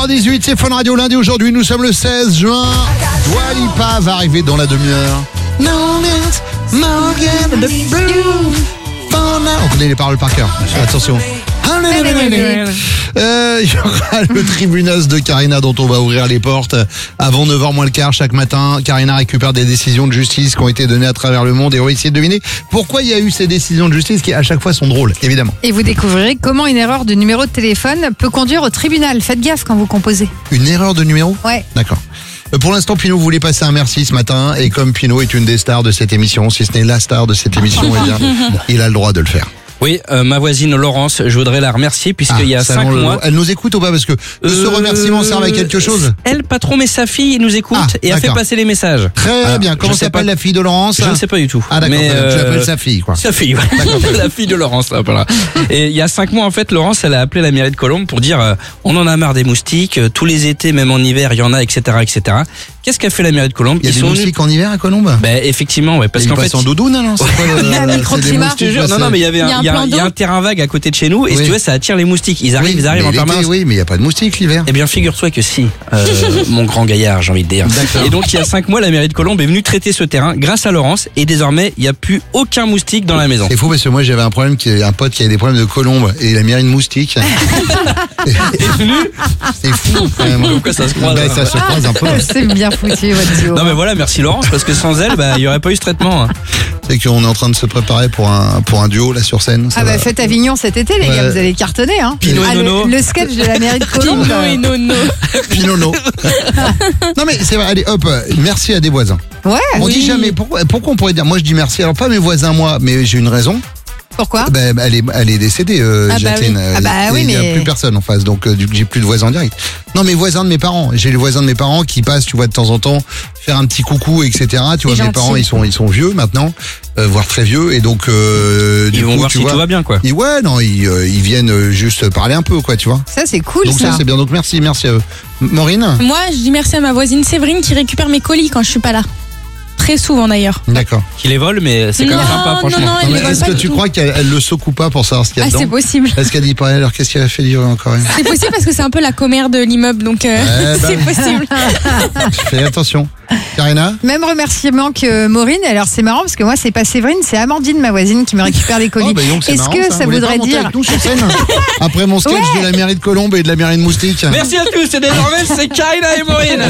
Speaker 3: heures dix-huit, c'est Fun Radio lundi. Aujourd'hui, nous sommes le seize juin. Dua Lipa va arriver dans la demi-heure. On connaît les paroles par cœur. Attention. Euh, il y aura le tribunal de Karina dont on va ouvrir les portes avant neuf heures moins le quart chaque matin. Karina récupère des décisions de justice qui ont été données à travers le monde et on va essayer de deviner pourquoi il y a eu ces décisions de justice qui à chaque fois sont drôles, évidemment.
Speaker 1: Et vous découvrirez comment une erreur de numéro de téléphone peut conduire au tribunal. Faites gaffe quand vous composez.
Speaker 3: Une erreur de numéro ?
Speaker 1: Ouais.
Speaker 3: D'accord. Pour l'instant, Pinot voulait passer un merci ce matin et comme Pinot est une des stars de cette émission, si ce n'est la star de cette émission, eh bien, il a le droit de le faire.
Speaker 4: Oui, euh, ma voisine Laurence, je voudrais la remercier puisqu'il
Speaker 3: Ah,
Speaker 4: y a
Speaker 3: ça,
Speaker 4: cinq
Speaker 3: on le-
Speaker 4: mois.
Speaker 3: Elle nous écoute ou pas? Parce que ce
Speaker 4: Euh,
Speaker 3: remerciement serve à quelque chose.
Speaker 4: Elle, pas trop, mais sa fille nous écoute
Speaker 3: Ah,
Speaker 4: et a fait
Speaker 3: d'accord.
Speaker 4: passer les messages.
Speaker 3: Très
Speaker 4: Alors,
Speaker 3: bien. Comment
Speaker 4: je sais
Speaker 3: s'appelle
Speaker 4: pas-
Speaker 3: la fille de Laurence?
Speaker 4: Je ne sais pas du tout.
Speaker 3: Ah d'accord,
Speaker 4: Mais,
Speaker 3: tu
Speaker 4: euh,
Speaker 3: l'appelles sa fille, quoi.
Speaker 4: Sa fille, ouais. La fille de Laurence, là, voilà. Et il y a cinq mois, en fait, Laurence, elle a appelé la mairie de Colombes pour dire euh, on en a marre des moustiques, euh, tous les étés, même en hiver, il y en a, et cetera, et cetera. Qu'est-ce qu'a fait la mairie de Colombes?
Speaker 3: Il y a
Speaker 4: Ils
Speaker 3: des
Speaker 4: sont
Speaker 3: moustiques en hiver à Colombes?
Speaker 4: Ben effectivement, ouais, parce
Speaker 3: Ils
Speaker 4: qu'en
Speaker 3: passent
Speaker 4: fait,
Speaker 3: en doudoune, non? C'est quoi le-
Speaker 1: Il y a un
Speaker 3: c'est des
Speaker 1: microclimat.
Speaker 3: moustiques,
Speaker 4: je te jure, non,
Speaker 3: c'est-
Speaker 4: non, mais il y avait
Speaker 2: Il y a
Speaker 4: un,
Speaker 2: un
Speaker 4: il y a
Speaker 2: plan
Speaker 4: un, il y a
Speaker 2: d'eau.
Speaker 4: un terrain vague à côté de chez nous, et
Speaker 3: Oui.
Speaker 4: si tu veux, ça attire les moustiques. Ils arrivent,
Speaker 3: Oui,
Speaker 4: ils arrivent
Speaker 3: mais
Speaker 4: en
Speaker 3: l'été,
Speaker 4: permanence.
Speaker 3: oui, mais il n'y a pas de moustiques l'hiver.
Speaker 4: Eh bien, figure-toi que si, euh, mon grand gaillard, j'ai envie de dire.
Speaker 3: D'accord.
Speaker 4: Et donc, il y a cinq mois, la mairie de Colombes est venue traiter ce terrain grâce à Laurence, et désormais, il n'y a plus aucun moustique dans la maison.
Speaker 3: C'est fou parce que moi j'avais un problème, qui, un pote qui avait des problèmes de colombes et il a mis une moustique.
Speaker 4: T'es venu?
Speaker 3: C'est fou quand même.
Speaker 4: Comme quoi ça se croise.
Speaker 3: Ben, ça se croise un peu.
Speaker 1: C'est bien foutu, votre duo.
Speaker 4: Non mais voilà, merci Laurence, parce que sans elle, bah, il n'y aurait pas eu ce traitement.
Speaker 3: C'est qu'on est en train de se préparer pour un, pour un duo là sur scène. Ça
Speaker 1: Ah bah
Speaker 3: va.
Speaker 1: faites Avignon cet été les
Speaker 3: Ouais.
Speaker 1: gars, vous allez cartonner hein.
Speaker 4: Pinot et
Speaker 1: Ah, le-
Speaker 4: Nono.
Speaker 1: le, sketch de la mairie de Colombes.
Speaker 2: Pino et Nono.
Speaker 3: Pinono. Non mais c'est vrai, allez hop, merci à des voisins.
Speaker 1: Ouais.
Speaker 3: On
Speaker 1: Oui.
Speaker 3: dit jamais, pourquoi, pourquoi on pourrait dire, moi je dis merci, alors pas mes voisins moi, mais j'ai une raison.
Speaker 1: Pourquoi?
Speaker 3: Ben, elle, est, elle est décédée, euh,
Speaker 2: Ah bah
Speaker 3: Jacqueline.
Speaker 2: oui.
Speaker 3: Euh,
Speaker 1: Ah bah
Speaker 3: et
Speaker 1: oui,
Speaker 3: il n'y a
Speaker 1: mais-
Speaker 3: plus personne en face, donc euh, du coup j'ai plus de voisins en direct. Non, mais voisins de mes parents. J'ai les voisins de mes parents qui passent, tu vois, de temps en temps, faire un petit coucou, et cetera. Tu vois, mes
Speaker 1: gentil.
Speaker 3: parents, ils sont, ils sont vieux maintenant, euh, voire très vieux, et donc euh,
Speaker 4: Ils
Speaker 3: du
Speaker 4: vont
Speaker 3: coup,
Speaker 4: voir
Speaker 3: tu
Speaker 4: si
Speaker 3: vois,
Speaker 4: tout va bien, quoi.
Speaker 3: ils- ouais, non, ils, euh, ils viennent euh, juste parler un peu, quoi, tu vois.
Speaker 1: Ça c'est cool
Speaker 3: Donc ça,
Speaker 1: ça.
Speaker 3: c'est bien. Donc merci, merci à eux. M- Maureen.
Speaker 2: Moi, je dis merci à ma voisine Séverine qui récupère mes colis quand je suis pas là. Très souvent d'ailleurs.
Speaker 3: D'accord.
Speaker 4: Qui les vole, mais c'est quand même
Speaker 2: Non,
Speaker 4: sympa,
Speaker 2: non,
Speaker 4: franchement.
Speaker 2: non, elle
Speaker 3: Non,
Speaker 2: les
Speaker 3: mais
Speaker 2: vole
Speaker 3: Est-ce
Speaker 2: pas
Speaker 3: que
Speaker 2: du
Speaker 3: tu
Speaker 2: tout.
Speaker 3: crois qu'elle elle le secoue pas pour savoir ce qu'il y a
Speaker 2: Ah, c'est
Speaker 3: dedans?
Speaker 2: possible.
Speaker 3: Est-ce qu'elle dit pas alors qu'est-ce qu'elle a fait dire encore?
Speaker 2: C'est possible parce que c'est un peu la commère de l'immeuble, donc euh,
Speaker 3: Eh ben,
Speaker 2: c'est possible.
Speaker 3: Fais attention. Karina.
Speaker 1: Même remerciement que Maureen. Alors c'est marrant parce que moi c'est pas Séverine, c'est Amandine ma voisine qui me récupère les colis.
Speaker 3: Oh, bah, donc, c'est
Speaker 1: Est-ce
Speaker 3: marrant,
Speaker 1: que
Speaker 3: ça,
Speaker 1: ça
Speaker 3: Vous voulez pas
Speaker 1: voudrait
Speaker 3: monter
Speaker 1: dire
Speaker 3: avec nous sur scène après mon sketch
Speaker 1: Ouais.
Speaker 3: de la mairie de Colombes et de la mairie de Moustique?
Speaker 4: Merci à tous, et désormais, c'est Karina et Maureen.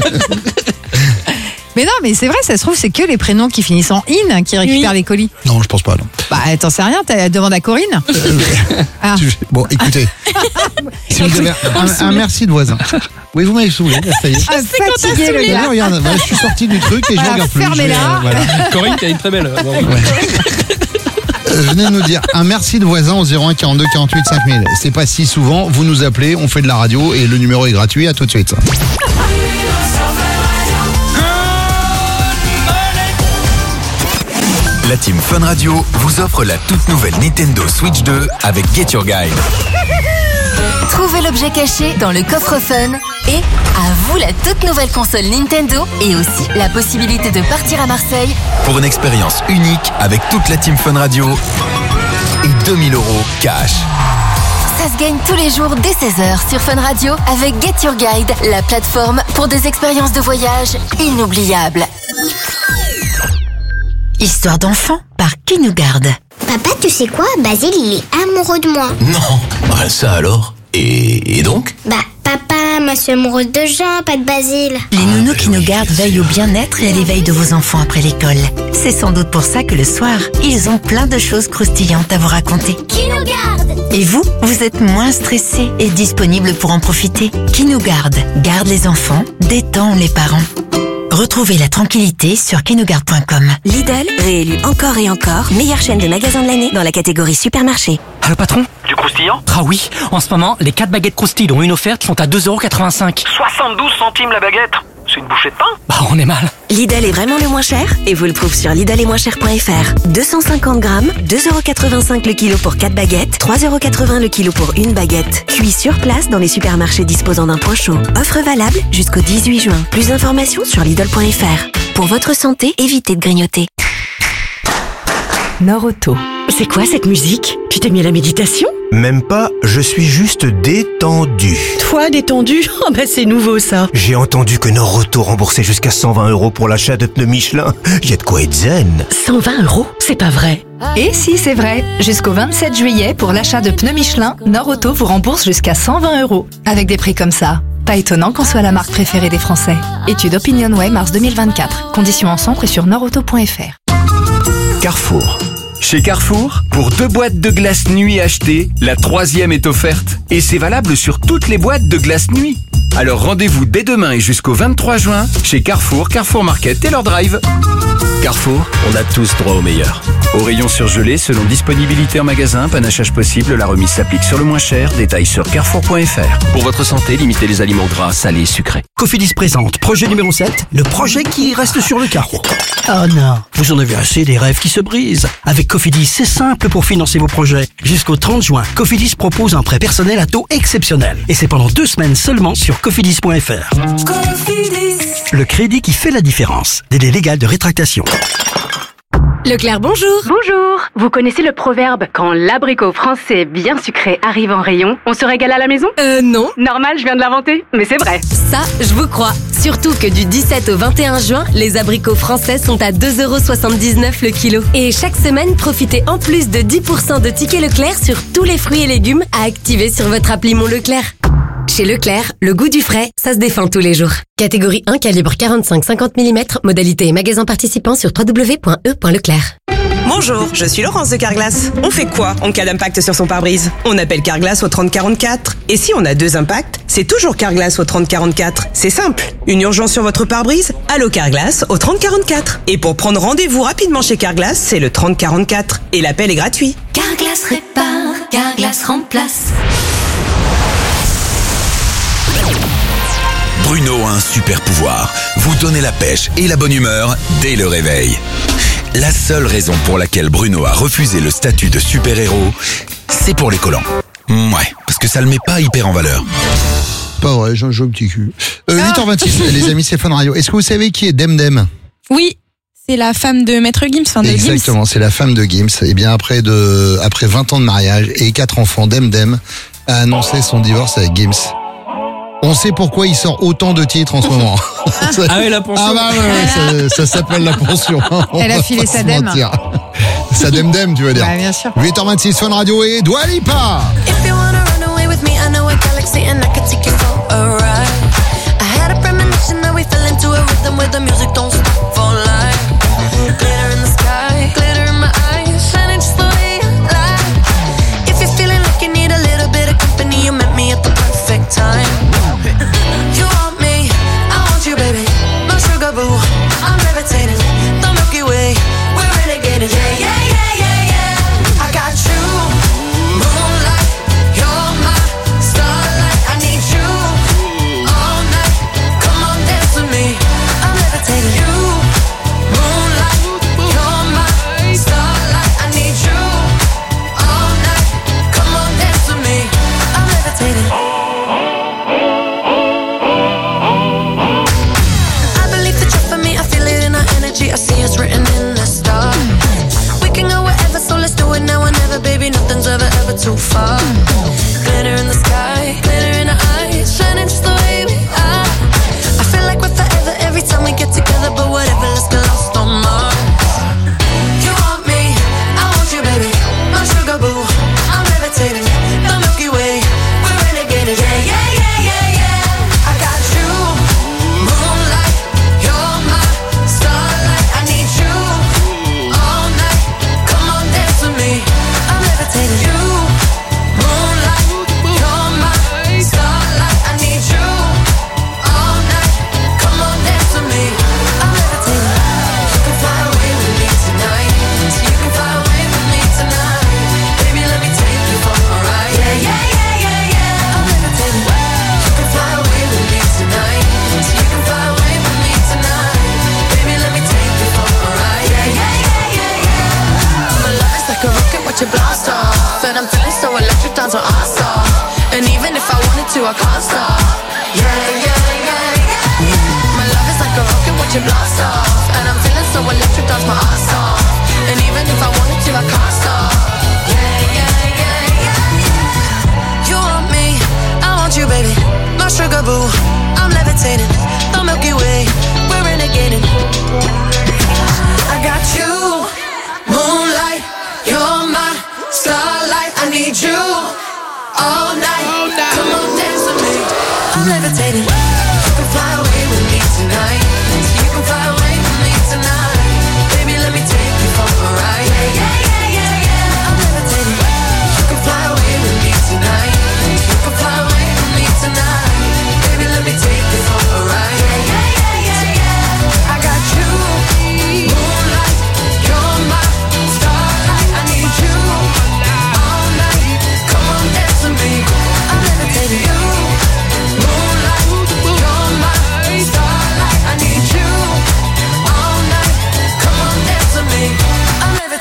Speaker 1: Mais non, mais c'est vrai, ça se trouve c'est que les prénoms qui finissent en in qui récupèrent
Speaker 2: Oui.
Speaker 1: les colis.
Speaker 3: Non, je pense pas. Non.
Speaker 1: Bah t'en sais rien, t'as demande à Corinne. Ah.
Speaker 3: Tu- Bon, écoutez. Si vous avez un, un merci de voisin. Oui, vous m'avez saoulé. là, ça y est.
Speaker 1: Ah, fatigué le
Speaker 3: Vous
Speaker 1: gars.
Speaker 3: voyez, regarde, voilà, je suis sorti du truc et je
Speaker 1: Ah,
Speaker 3: regarde plus.
Speaker 1: fermez-la.
Speaker 3: Je vais, euh, voilà.
Speaker 4: Corinne, t'as une très belle. Bon,
Speaker 3: Euh, Venez nous dire un merci de voisin au zéro un quarante-deux quarante-huit cinq mille. C'est pas si souvent, vous nous appelez, on fait de la radio et le numéro est gratuit. À tout de suite.
Speaker 6: La team Fun Radio vous offre la toute nouvelle Nintendo Switch deux avec Get Your Guide.
Speaker 11: Trouvez l'objet caché dans le coffre Fun et à vous la toute nouvelle console Nintendo et aussi la possibilité de partir à Marseille.
Speaker 6: Pour une expérience unique avec toute la team Fun Radio et deux mille euros cash.
Speaker 11: Ça se gagne tous les jours dès seize heures sur Fun Radio avec Get Your Guide, la plateforme pour des expériences de voyage inoubliables.
Speaker 12: Histoire d'enfant par Qui nous garde.
Speaker 13: Papa, tu sais quoi? Basile, il est amoureux de moi.
Speaker 6: Non, bah ça alors. Et, et donc?
Speaker 13: Bah, papa, moi je suis amoureuse de Jean, pas de Basile.
Speaker 12: Les nounous Qui nous gardent veillent au bien-être et à l'éveil de vos enfants après l'école. C'est sans doute pour ça que le soir, ils ont plein de choses croustillantes à vous raconter.
Speaker 13: Qui nous garde?
Speaker 12: Et vous, vous êtes moins stressé et disponible pour en profiter. Qui nous garde? Garde les enfants, détend les parents. Retrouvez la tranquillité sur qui nous garde point com.
Speaker 14: Lidl, réélu encore et encore, meilleure chaîne de magasins de l'année dans la catégorie supermarché.
Speaker 15: Allô patron?
Speaker 8: Du croustillant?
Speaker 15: Ah oui, en ce moment, les quatre baguettes croustilles dont une offerte sont à deux euros quatre-vingt-cinq.
Speaker 8: soixante-douze centimes la baguette. C'est une bouchée de pain?
Speaker 15: Bah on est mal.
Speaker 14: Lidl est vraiment le moins cher et vous le trouve sur lidl et moins cher point f r. deux cent cinquante grammes, deux euros quatre-vingt-cinq le kilo pour quatre baguettes, trois euros quatre-vingts le kilo pour une baguette. Cuit sur place dans les supermarchés disposant d'un point chaud. Offre valable jusqu'au dix-huit juin. Plus d'informations sur lidl point f r. Pour votre santé, évitez de grignoter.
Speaker 16: Nord Auto. C'est quoi cette musique? Tu t'es mis à la méditation? Même pas, je suis juste détendu.
Speaker 17: Toi, détendu? Oh bah c'est nouveau ça.
Speaker 16: J'ai entendu que Norauto remboursait jusqu'à cent vingt euros pour l'achat de pneus Michelin. Y a de quoi être zen.
Speaker 17: cent vingt euros? C'est pas vrai.
Speaker 18: Et si, c'est vrai. Jusqu'au vingt-sept juillet, pour l'achat de pneus Michelin, Norauto vous rembourse jusqu'à cent vingt euros. Avec des prix comme ça. Pas étonnant qu'on soit la marque préférée des Français. Étude OpinionWay mars deux mille vingt-quatre. Conditions en centre et sur norauto point f r.
Speaker 6: Carrefour. Chez Carrefour, pour deux boîtes de glace nuit achetées, la troisième est offerte. Et c'est valable sur toutes les boîtes de glace nuit. Alors rendez-vous dès demain et jusqu'au vingt-trois juin chez Carrefour, Carrefour Market et leur drive. Carrefour, on a tous droit au meilleur. Au rayon surgelé, selon disponibilité en magasin, panachage possible, la remise s'applique sur le moins cher. Détails sur carrefour point f r. Pour votre santé, limitez les aliments gras, salés et sucrés.
Speaker 19: Cofidis présente projet numéro sept, le projet qui reste sur le carreau. Oh non, vous en avez assez des rêves qui se brisent. Avec Cofidis, c'est simple pour financer vos projets. Jusqu'au trente juin, Cofidis propose un prêt personnel à taux exceptionnel. Et c'est pendant deux semaines seulement sur cofidis point f r. Cofidis. Le crédit qui fait la différence. Délai légal de rétractation.
Speaker 20: Leclerc, bonjour. Bonjour. Vous connaissez le proverbe « Quand l'abricot français bien sucré arrive en rayon, on se régale à la maison » Euh, non. Normal, je viens de l'inventer, mais c'est vrai.
Speaker 11: Ça, je vous crois. Surtout que du dix-sept au vingt et un juin, les abricots français sont à deux euros soixante-dix-neuf le kilo. Et chaque semaine, profitez en plus de dix pour cent de tickets Leclerc sur tous les fruits et légumes à activer sur votre appli Mon Leclerc. Chez Leclerc, le goût du frais, ça se défend tous les jours. Catégorie un, calibre quarante-cinq à cinquante millimètres, modalité et magasin participant sur w w w point e point leclerc.
Speaker 21: Bonjour, je suis Laurence de Carglass. On fait quoi en cas d'impact sur son pare-brise? On appelle Carglass au trente quarante-quatre. Et si on a deux impacts, c'est toujours Carglass au trente quarante-quatre. C'est simple. Une urgence sur votre pare-brise? Allô Carglass au trente quarante-quatre. Et pour prendre rendez-vous rapidement chez Carglass, c'est le trente quarante-quatre. Et l'appel est gratuit.
Speaker 5: Carglass répare, Carglass remplace.
Speaker 22: Bruno a un super pouvoir, vous donner la pêche et la bonne humeur dès le réveil. La seule raison pour laquelle Bruno a refusé le statut de super-héros, c'est pour les collants. Ouais, parce que ça le met pas hyper en valeur.
Speaker 3: Pas vrai, j'ai un jeu petit cul. Euh, huit heures vingt-six, les amis, c'est Fun Radio. Est-ce que vous savez qui est Demdem?
Speaker 2: Oui, c'est la femme de Maître Gims, enfin de
Speaker 3: Exactement,
Speaker 2: Gims.
Speaker 3: c'est la femme de Gims. Et bien après de après vingt ans de mariage et quatre enfants, Demdem a annoncé son divorce avec Gims. On sait pourquoi il sort autant de titres en ce moment.
Speaker 4: Ah oui, la pension.
Speaker 3: Ah bah ouais, ouais, ça, ça s'appelle la pension. On
Speaker 1: Elle a
Speaker 3: va
Speaker 1: filé
Speaker 3: pas
Speaker 1: sa
Speaker 3: se
Speaker 1: dème.
Speaker 3: mentir. Sa Demdem, tu veux dire.
Speaker 1: Ouais, bien sûr.
Speaker 3: huit heures vingt-six, Fun Radio et Dua Lipa.
Speaker 5: If you wanna run away with me, I know a galaxy and I could take you for a ride. I had a premonition that we fell into a rhythm where the music don't stop for life. Glitter in the sky, glitter in my eyes, shining just the way you like. If you're feeling like you need a little bit of company, you met me at the perfect time. You want me, I want you, baby. My sugar boo, I'm levitating. The Milky Way, we're renegading. Yeah, yeah, yeah, yeah, yeah. I got you, moonlight. You're my starlight. I need you all night. Come on, dance with me. I'm levitating. You, moonlight. You're my starlight. I need you all night. Come on, dance with me. I'm levitating. I see it's written in the stars. We can go wherever, so let's do it now or never, baby. Nothing's ever, ever too far. Glitter in the sky, glitter in our eyes, shining just the way we are. I feel like we're forever every time we get together, but whatever, let's get lost on Mars. You want me, I want you, baby. My sugar boo, I'm levitating. The Milky Way, we're renegading. Yeah, yeah, yeah, yeah, yeah. I got you, moonlight. You're my starlight. I need you all night. Come on, dance with me. I'm levitating. You, moonlight. You're my starlight. I need you all night. Come on, dance with me. I'm levitating. You can fly away with me tonight. So you can fly away with me tonight. Baby, let me take you for a ride. Yeah, yeah, yeah, yeah, yeah. I'm levitating. You can fly away with me tonight. So you can fly away with me tonight. Baby, let me take you for a ride. Yeah, yeah, yeah, yeah, yeah. My love is like a rocket, watch it blast off. And I'm feeling so electric, down to ass off. And even if I wanted to, I can't stop. Yeah, yeah, yeah, yeah. My love is like a rocket, watch it blast off. And I'm feeling so electric, dance my ass off. And even if I wanted to, I can't stop. Yeah, yeah, yeah, yeah.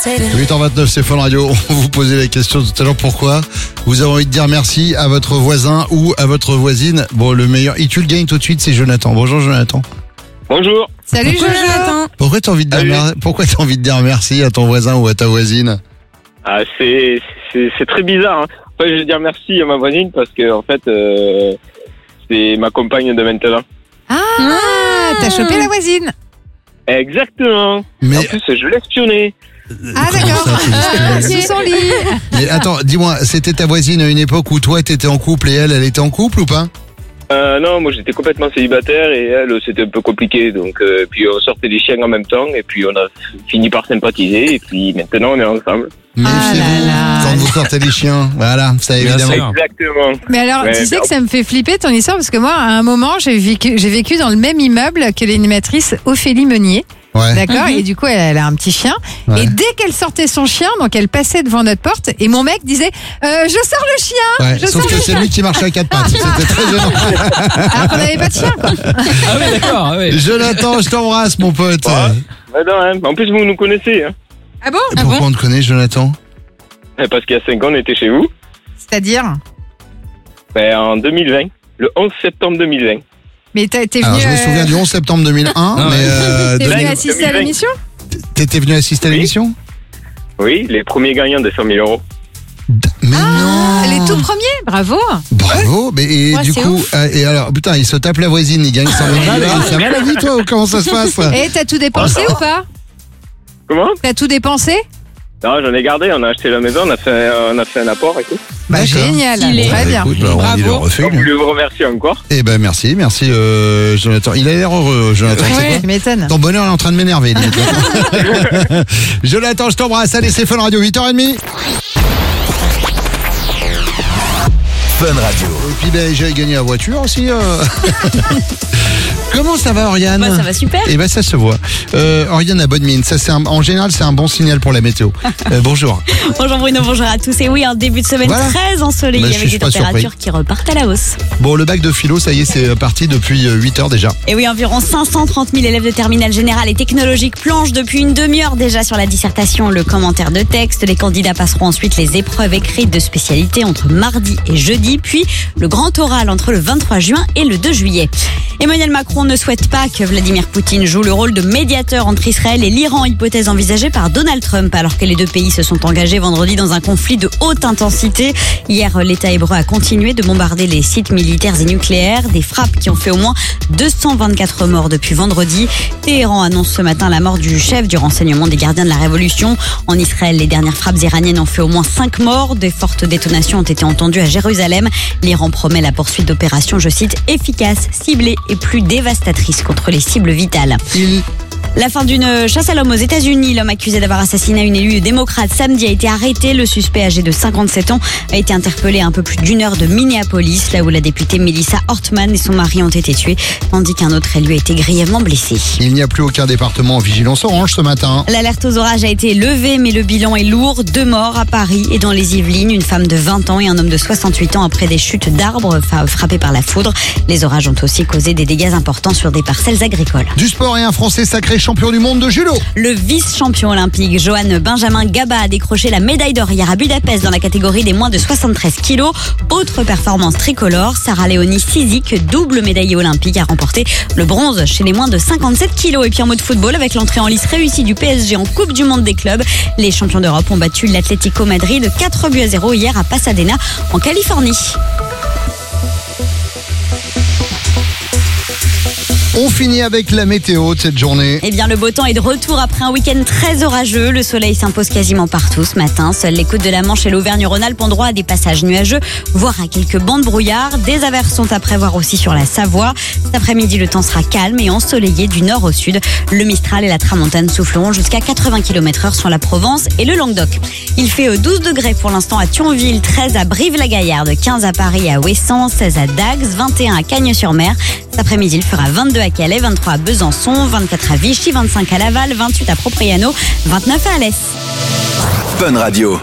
Speaker 3: huit heures vingt-neuf, c'est Fun Radio. On vous posait la question tout à l'heure, pourquoi vous avez envie de dire merci à votre voisin ou à votre voisine. Bon, le meilleur, et tu le gagnes tout de suite, c'est Jonathan. Bonjour Jonathan.
Speaker 7: Bonjour.
Speaker 1: Salut Jonathan.
Speaker 3: Pourquoi t'as envie de dire, mer- pourquoi t'as envie de dire merci à ton voisin ou à ta voisine?
Speaker 7: Ah, c'est, c'est, c'est très bizarre. Hein. Enfin, je veux dire merci à ma voisine parce que en fait, euh, c'est ma compagne de maintenant.
Speaker 1: Ah, t'as chopé la voisine.
Speaker 7: Exactement.
Speaker 3: Mais...
Speaker 7: En plus, je l'ai espionnée.
Speaker 1: Ah d'accord. Sous son lit.
Speaker 3: Mais attends, dis-moi, c'était ta voisine à une époque où toi t'étais en couple et elle, elle était en couple ou pas?
Speaker 7: Euh, non, moi j'étais complètement célibataire et elle, c'était un peu compliqué. Donc, euh, puis on sortait des chiens en même temps et puis on a fini par sympathiser et puis maintenant on est ensemble.
Speaker 3: Méfiez-vous quand vous sortez les chiens. Voilà, ça évidemment.
Speaker 7: Exactement.
Speaker 1: Mais alors,
Speaker 7: Ouais,
Speaker 1: tu sais
Speaker 7: bah,
Speaker 1: que ça me fait flipper ton histoire parce que moi, à un moment, j'ai vécu, j'ai vécu dans le même immeuble que l'animatrice Ophélie Meunier.
Speaker 3: Ouais.
Speaker 1: D'accord.
Speaker 3: Mhm.
Speaker 1: Et du coup, elle, elle a un petit chien.
Speaker 3: Ouais.
Speaker 1: Et dès qu'elle sortait son chien, donc elle passait devant notre porte, et mon mec disait euh, je sors le chien.
Speaker 3: Ouais,
Speaker 1: je
Speaker 3: sauf
Speaker 1: sors
Speaker 3: que
Speaker 1: le
Speaker 3: c'est
Speaker 1: chien.
Speaker 3: lui qui marchait à quatre pattes. C'était très gênant.
Speaker 1: Alors qu'on n'avait pas de chien, quoi.
Speaker 4: Ah oui, d'accord. Ah oui.
Speaker 3: Jonathan, je t'embrasse, mon pote.
Speaker 7: Ouais, non, hein. En plus, vous nous connaissez. Hein.
Speaker 1: Ah bon?
Speaker 3: Et pourquoi on te connaît, Jonathan?
Speaker 7: Parce qu'il y a cinq ans, on était chez vous.
Speaker 1: C'est-à-dire?
Speaker 7: Ben, en deux mille vingt. Le onze septembre deux mille vingt.
Speaker 1: Mais t'es t'es
Speaker 3: Alors,
Speaker 1: venu.
Speaker 3: je me souviens
Speaker 1: euh,
Speaker 3: du onze septembre deux mille un, mais euh,
Speaker 1: T'es
Speaker 3: de-
Speaker 1: venu assister à l'émission?
Speaker 3: t'étais venu assister à l'émission?
Speaker 7: Oui, les premiers gagnants de cent mille euros.
Speaker 3: Mais
Speaker 1: Ah, les tout premiers, bravo.
Speaker 3: Bravo, mais et
Speaker 1: Ouais,
Speaker 3: du
Speaker 1: c'est
Speaker 3: coup,
Speaker 1: ouf.
Speaker 3: euh, et alors, putain, il se tape la voisine, il gagne cent mille balles, et ça va la vie, toi, ou comment ça se passe?
Speaker 1: Et t'as tout dépensé ou pas?
Speaker 7: Comment?
Speaker 1: T'as tout dépensé?
Speaker 7: Non, j'en ai gardé, on a acheté la maison, on a fait, on a fait un apport et tout.
Speaker 1: Bah, génial,
Speaker 3: Stylé.
Speaker 1: très
Speaker 3: Bah,
Speaker 1: bien.
Speaker 3: écoute, bah, on dit le refait,
Speaker 7: Donc,
Speaker 3: lui.
Speaker 7: je vous remercie encore.
Speaker 3: Eh ben merci, merci euh, Jonathan. Il a l'air heureux, Jonathan. tu sais
Speaker 1: Ouais,
Speaker 3: quoi
Speaker 1: tu m'étonnes.
Speaker 3: Ton bonheur est en train de m'énerver. limite. Jonathan, je t'embrasse. Allez, c'est Fun Radio, huit heures trente.
Speaker 22: Fun Radio.
Speaker 3: Et puis ben, j'ai gagné la voiture aussi. euh. Comment ça va, Oriane?
Speaker 9: Bah, ça va super.
Speaker 3: Eh ben ça se voit. Euh, Oriane a bonne mine. Ça, c'est un- en général, c'est un bon signal pour la météo. Euh, bonjour.
Speaker 9: Bonjour Bruno, bonjour à tous. Et oui, un début de semaine
Speaker 3: Voilà.
Speaker 9: très ensoleillé
Speaker 3: Bah, je
Speaker 9: avec
Speaker 3: suis
Speaker 9: des
Speaker 3: pas
Speaker 9: températures
Speaker 3: surpris.
Speaker 9: qui repartent à la hausse.
Speaker 3: Bon, le bac de philo, ça y est, c'est parti depuis euh, huit heures déjà.
Speaker 9: Et oui, environ cinq cent trente mille élèves de terminale générale et technologique planchent depuis une demi-heure déjà sur la dissertation, le commentaire de texte. Les candidats passeront ensuite les épreuves écrites de spécialité entre mardi et jeudi, puis le grand oral entre le vingt-trois juin et le deux juillet. Emmanuel Macron ne souhaite pas que Vladimir Poutine joue le rôle de médiateur entre Israël et l'Iran, hypothèse envisagée par Donald Trump, alors que les deux pays se sont engagés vendredi dans un conflit de haute intensité. Hier, l'État hébreu a continué de bombarder les sites militaires et nucléaires, des frappes qui ont fait au moins deux cent vingt-quatre morts depuis vendredi. Téhéran annonce ce matin la mort du chef du renseignement des gardiens de la révolution. En Israël, les dernières frappes iraniennes ont fait au moins cinq morts. Des fortes détonations ont été entendues à Jérusalem. L'Iran promet la poursuite d'opérations, je cite, efficaces, ciblées et plus dévastatrices contre les cibles vitales. La fin d'une chasse à l'homme aux États-Unis. L'homme accusé d'avoir assassiné une élue démocrate samedi a été arrêté. Le suspect âgé de cinquante-sept ans a été interpellé à un peu plus d'une heure de Minneapolis, là où la députée Melissa Hortman et son mari ont été tués, tandis qu'un autre élu a été grièvement blessé.
Speaker 3: Il n'y a plus aucun département en vigilance orange ce matin.
Speaker 9: L'alerte aux orages a été levée, mais le bilan est lourd. Deux morts à Paris et dans les Yvelines. Une femme de vingt ans et un homme de soixante-huit ans après des chutes d'arbres fa- frappés par la foudre. Les orages ont aussi causé des dégâts importants sur des parcelles agricoles.
Speaker 3: Du sport et un Français sacré champion du monde de judo.
Speaker 9: Le vice-champion olympique Johan Benjamin Gaba a décroché la médaille d'or hier à Budapest dans la catégorie des moins de soixante-treize kilos. Autre performance tricolore, Sarah Léonie Sizik, double médaillée olympique, a remporté le bronze chez les moins de cinquante-sept kilos. Et puis en mode football, avec l'entrée en lice réussie du P S G en Coupe du Monde des clubs, les champions d'Europe ont battu l'Atlético Madrid quatre buts à zéro hier à Pasadena en Californie.
Speaker 3: On finit avec la météo de cette journée.
Speaker 9: Eh bien, le beau temps est de retour après un week-end très orageux. Le soleil s'impose quasiment partout ce matin. Seules les côtes de la Manche et l'Auvergne-Rhône-Alpes ont droit à des passages nuageux, voire à quelques bancs de brouillard. Des averses sont à prévoir aussi sur la Savoie. Cet après-midi, le temps sera calme et ensoleillé du nord au sud. Le Mistral et la Tramontane souffleront jusqu'à quatre-vingts kilomètres heure sur la Provence et le Languedoc. Il fait douze degrés pour l'instant à Thionville, treize à Brive-la-Gaillarde, quinze à Paris et à Ouessant, seize à Dax, vingt et un à Cagnes-sur-Mer. Cet après-midi, il fera vingt-deux à Calais, vingt-trois à Besançon, vingt-quatre à Vichy, vingt-cinq à Laval, vingt-huit à Propriano, vingt-neuf à Alès.
Speaker 22: Fun Radio.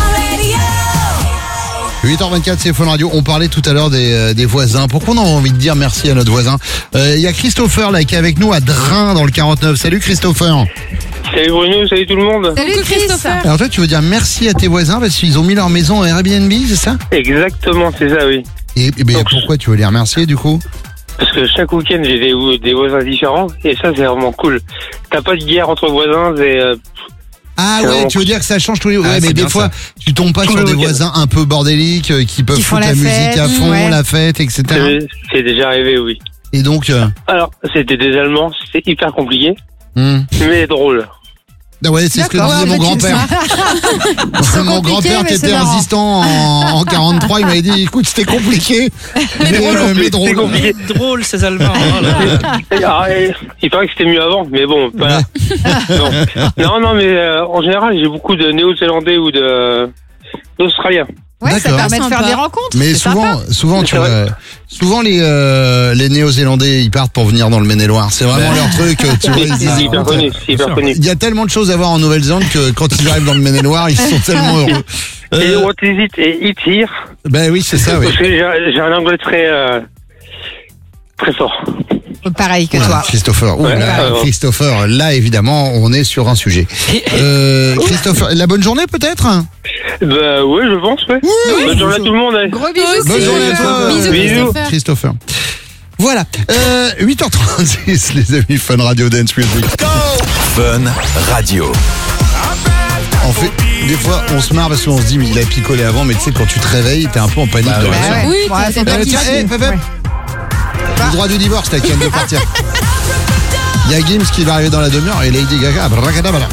Speaker 3: huit heures vingt-quatre, c'est Fun Radio. On parlait tout à l'heure des, euh, des voisins. Pourquoi on a envie de dire merci à notre voisin? Il euh, y a Christopher là qui est avec nous à Drin dans le quarante-neuf. Salut Christopher.
Speaker 7: Salut Bruno, salut tout le monde.
Speaker 1: Salut Christopher.
Speaker 3: Alors toi, tu veux dire merci à tes voisins parce qu'ils ont mis leur maison en Airbnb, c'est ça?
Speaker 7: Exactement, c'est ça, oui.
Speaker 3: Et, et ben, pourquoi tu veux les remercier du coup?
Speaker 7: Parce que chaque week-end, j'ai des, des voisins différents et ça, c'est vraiment cool. T'as pas de guerre entre voisins, c'est... Euh,
Speaker 3: ah
Speaker 7: c'est
Speaker 3: ouais, tu veux dire que ça change tous les... Ouais,
Speaker 4: Ah,
Speaker 3: mais
Speaker 4: c'est
Speaker 3: des
Speaker 4: bien
Speaker 3: fois,
Speaker 4: ça.
Speaker 3: tu tombes pas
Speaker 7: Tout
Speaker 3: sur
Speaker 7: le
Speaker 3: des
Speaker 7: week-end.
Speaker 3: voisins un peu bordéliques euh, qui peuvent
Speaker 1: Qui font
Speaker 3: foutre la,
Speaker 1: la
Speaker 3: musique
Speaker 1: fête,
Speaker 3: à fond,
Speaker 1: ouais.
Speaker 3: la fête, et cetera.
Speaker 7: c'est, c'est déjà arrivé, oui.
Speaker 3: Et donc... Euh...
Speaker 7: Alors, c'était des Allemands, c'était hyper compliqué,
Speaker 3: hmm.
Speaker 7: mais drôle.
Speaker 3: Ah ouais, c'est ce que
Speaker 1: D'accord,
Speaker 3: disait
Speaker 1: ouais,
Speaker 3: mon
Speaker 1: mais tu-
Speaker 3: grand-père.
Speaker 1: C'est
Speaker 3: Mon
Speaker 1: compliqué,
Speaker 3: grand-père
Speaker 1: mais
Speaker 3: qui
Speaker 1: c'est
Speaker 3: était
Speaker 1: marrant.
Speaker 3: résistant en, en quarante-trois, il m'avait dit, écoute, c'était compliqué, mais, euh, mais
Speaker 7: C'est
Speaker 3: drôle.
Speaker 7: compliqué.
Speaker 4: Drôle ces Allemands. Oh là là.
Speaker 7: Ah, et il paraît que c'était mieux avant, mais bon, voilà. non. non, non, mais euh, en général, j'ai beaucoup de Néo-Zélandais ou de d'Australiens.
Speaker 1: Ouais, ça
Speaker 3: D'accord.
Speaker 1: permet de faire
Speaker 2: Sympa.
Speaker 1: des rencontres.
Speaker 3: Mais
Speaker 1: c'est
Speaker 3: souvent,
Speaker 1: sympa.
Speaker 3: souvent, tu
Speaker 7: C'est
Speaker 3: vois,
Speaker 7: vrai.
Speaker 3: souvent les euh, les Néo-Zélandais, ils partent pour venir dans le Maine-et-Loire. C'est vraiment leur truc. Tu vois, ils
Speaker 7: C'est
Speaker 3: disent,
Speaker 7: hyper connu, c'est hyper connu.
Speaker 3: il y a tellement de choses à voir en Nouvelle-Zélande que quand ils arrivent dans le Maine-et-Loire, ils sont tellement heureux.
Speaker 7: Et
Speaker 3: Euh,
Speaker 7: what is it et it here?
Speaker 3: ben oui, c'est ça, oui.
Speaker 7: Parce que j'ai, j'ai un anglais très euh, très fort.
Speaker 1: Pareil que
Speaker 3: Oula,
Speaker 1: toi.
Speaker 3: Christopher, Ouh
Speaker 7: Ouais,
Speaker 3: là,
Speaker 7: ouais.
Speaker 3: Christopher, là évidemment, on est sur un sujet. Euh, Christopher, la bonne journée peut-être?
Speaker 7: Bah oui, je pense, ouais. Bonne journée à tout le monde. hein.
Speaker 1: Gros bisous.
Speaker 3: Bonne journée à toi.
Speaker 1: Bisous,
Speaker 7: Bisous.
Speaker 1: Christopher.
Speaker 3: Christopher. Voilà, euh, huit heures trente-six, les amis, Fun Radio Dance Music.
Speaker 22: Fun Radio.
Speaker 3: En fait, des fois, on se marre parce qu'on se dit, mais il a picolé avant, mais tu sais, quand tu te réveilles, t'es un peu en panique de
Speaker 1: Bah
Speaker 3: réaction.
Speaker 1: ouais.
Speaker 2: Oui,
Speaker 1: Ouais,
Speaker 2: c'est
Speaker 1: faut pas
Speaker 3: Euh,
Speaker 1: qu'il
Speaker 3: tiens,
Speaker 1: se-
Speaker 3: hé, Pépé,
Speaker 1: Ouais.
Speaker 3: le droit du divorce, là, qui vient de partir. Il y a Gims qui va arriver dans la demi-heure et Lady Gaga, bracadabra.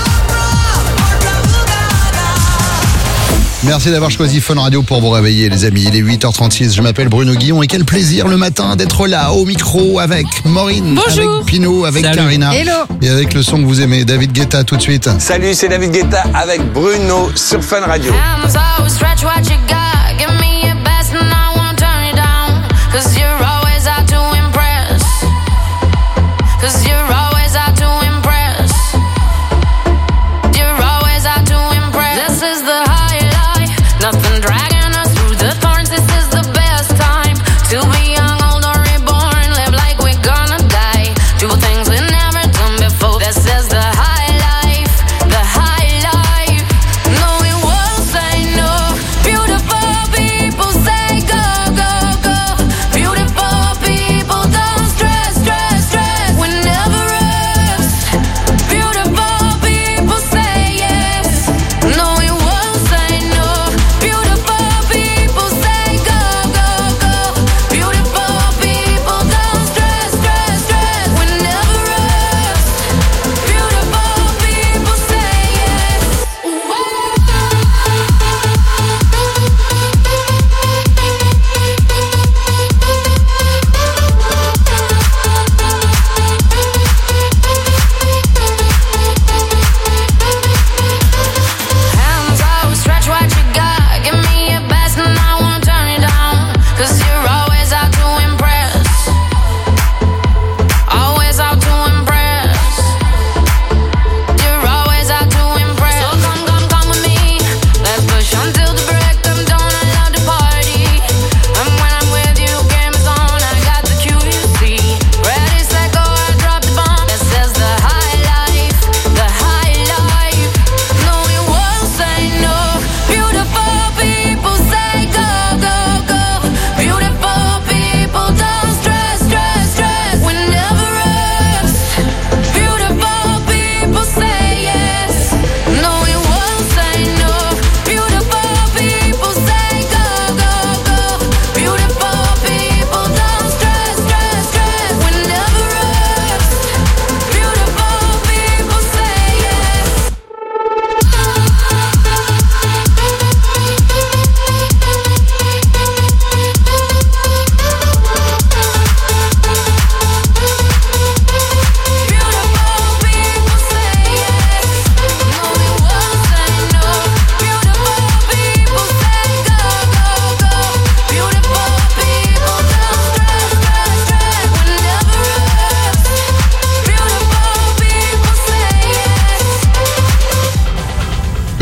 Speaker 3: Merci d'avoir choisi Fun Radio pour vous réveiller, les amis. Il est huit heures trente-six, je m'appelle Bruno Guillon et quel plaisir le matin d'être là, au micro, avec Maureen,
Speaker 2: Bonjour.
Speaker 3: avec Pino, avec
Speaker 4: Salut.
Speaker 3: Karina.
Speaker 1: Hello.
Speaker 3: Et avec le son que vous aimez, David Guetta, tout de suite.
Speaker 10: Salut, c'est David Guetta avec Bruno sur Fun Radio.
Speaker 5: Hands always stretch what you got. Give me your best and I won't turn you down. Cause you're always out to impress. Cause you're always out to impress. You're always out to impress. This is the highlight. Nothing dragging us through the thorns. This is the best time to be young, old or reborn. Live like we're gonna die. Do things we never done before. This is the high life. The high life. No, we won't say no. Beautiful people say go, go, go. Beautiful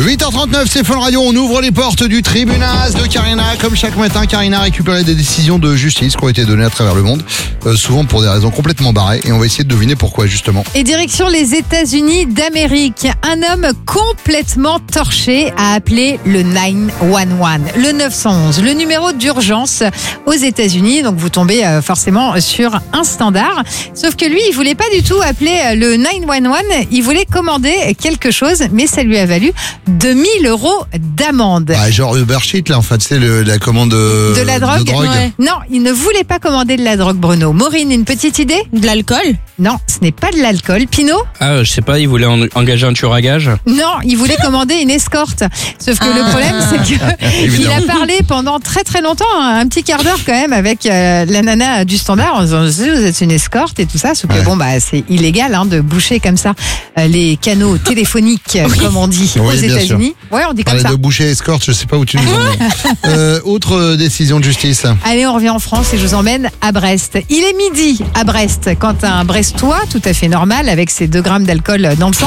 Speaker 3: huit heures trente-neuf, c'est Fun Radio, on ouvre les portes du tribunal de Karina. Comme chaque matin, Karina a récupéré des décisions de justice qui ont été données à travers le monde, euh, souvent pour des raisons complètement barrées, et on va essayer de deviner pourquoi justement.
Speaker 1: Et direction les États-Unis d'Amérique, un homme complètement torché a appelé le neuf un un, le neuf un un, le numéro d'urgence aux États-Unis. Donc vous tombez euh, forcément sur un standard. Sauf que lui, il voulait pas du tout appeler le neuf un un, il voulait commander quelque chose, mais ça lui a valu deux mille euros d'amende.
Speaker 3: Ah, genre Uber Sheet là, en fait, c'est le, la commande euh,
Speaker 1: de la drogue,
Speaker 3: de drogue.
Speaker 1: Ouais. Non, il ne voulait pas commander de la drogue, Bruno. Maureen, une petite idée?
Speaker 2: De l'alcool?
Speaker 1: Non, ce n'est pas de l'alcool. Pinot?
Speaker 4: Ah, je sais pas, il voulait en- engager un tueur à gage.
Speaker 1: Non, il voulait commader une escorte. Sauf que le problème, c'est que il a parlé pendant très très longtemps, un petit quart d'heure quand même, avec euh, la nana du standard, en disant vous êtes une escorte et tout ça. Sauf que
Speaker 3: Ouais.
Speaker 1: bon, bah c'est illégal hein, de boucher comme ça euh, les canaux téléphoniques, comme on dit
Speaker 3: Oui,
Speaker 1: aux
Speaker 3: bien
Speaker 1: États-Unis. Ouais, on dit comme
Speaker 3: Parler
Speaker 1: ça.
Speaker 3: de boucher escorte, je sais pas où tu nous emmènes. euh, autre euh, décision de justice.
Speaker 1: Allez, on revient en France et je vous emmène à Brest. Il est midi à Brest, quand un Brestois, tout à fait normal, avec ses deux grammes d'alcool dans le sang.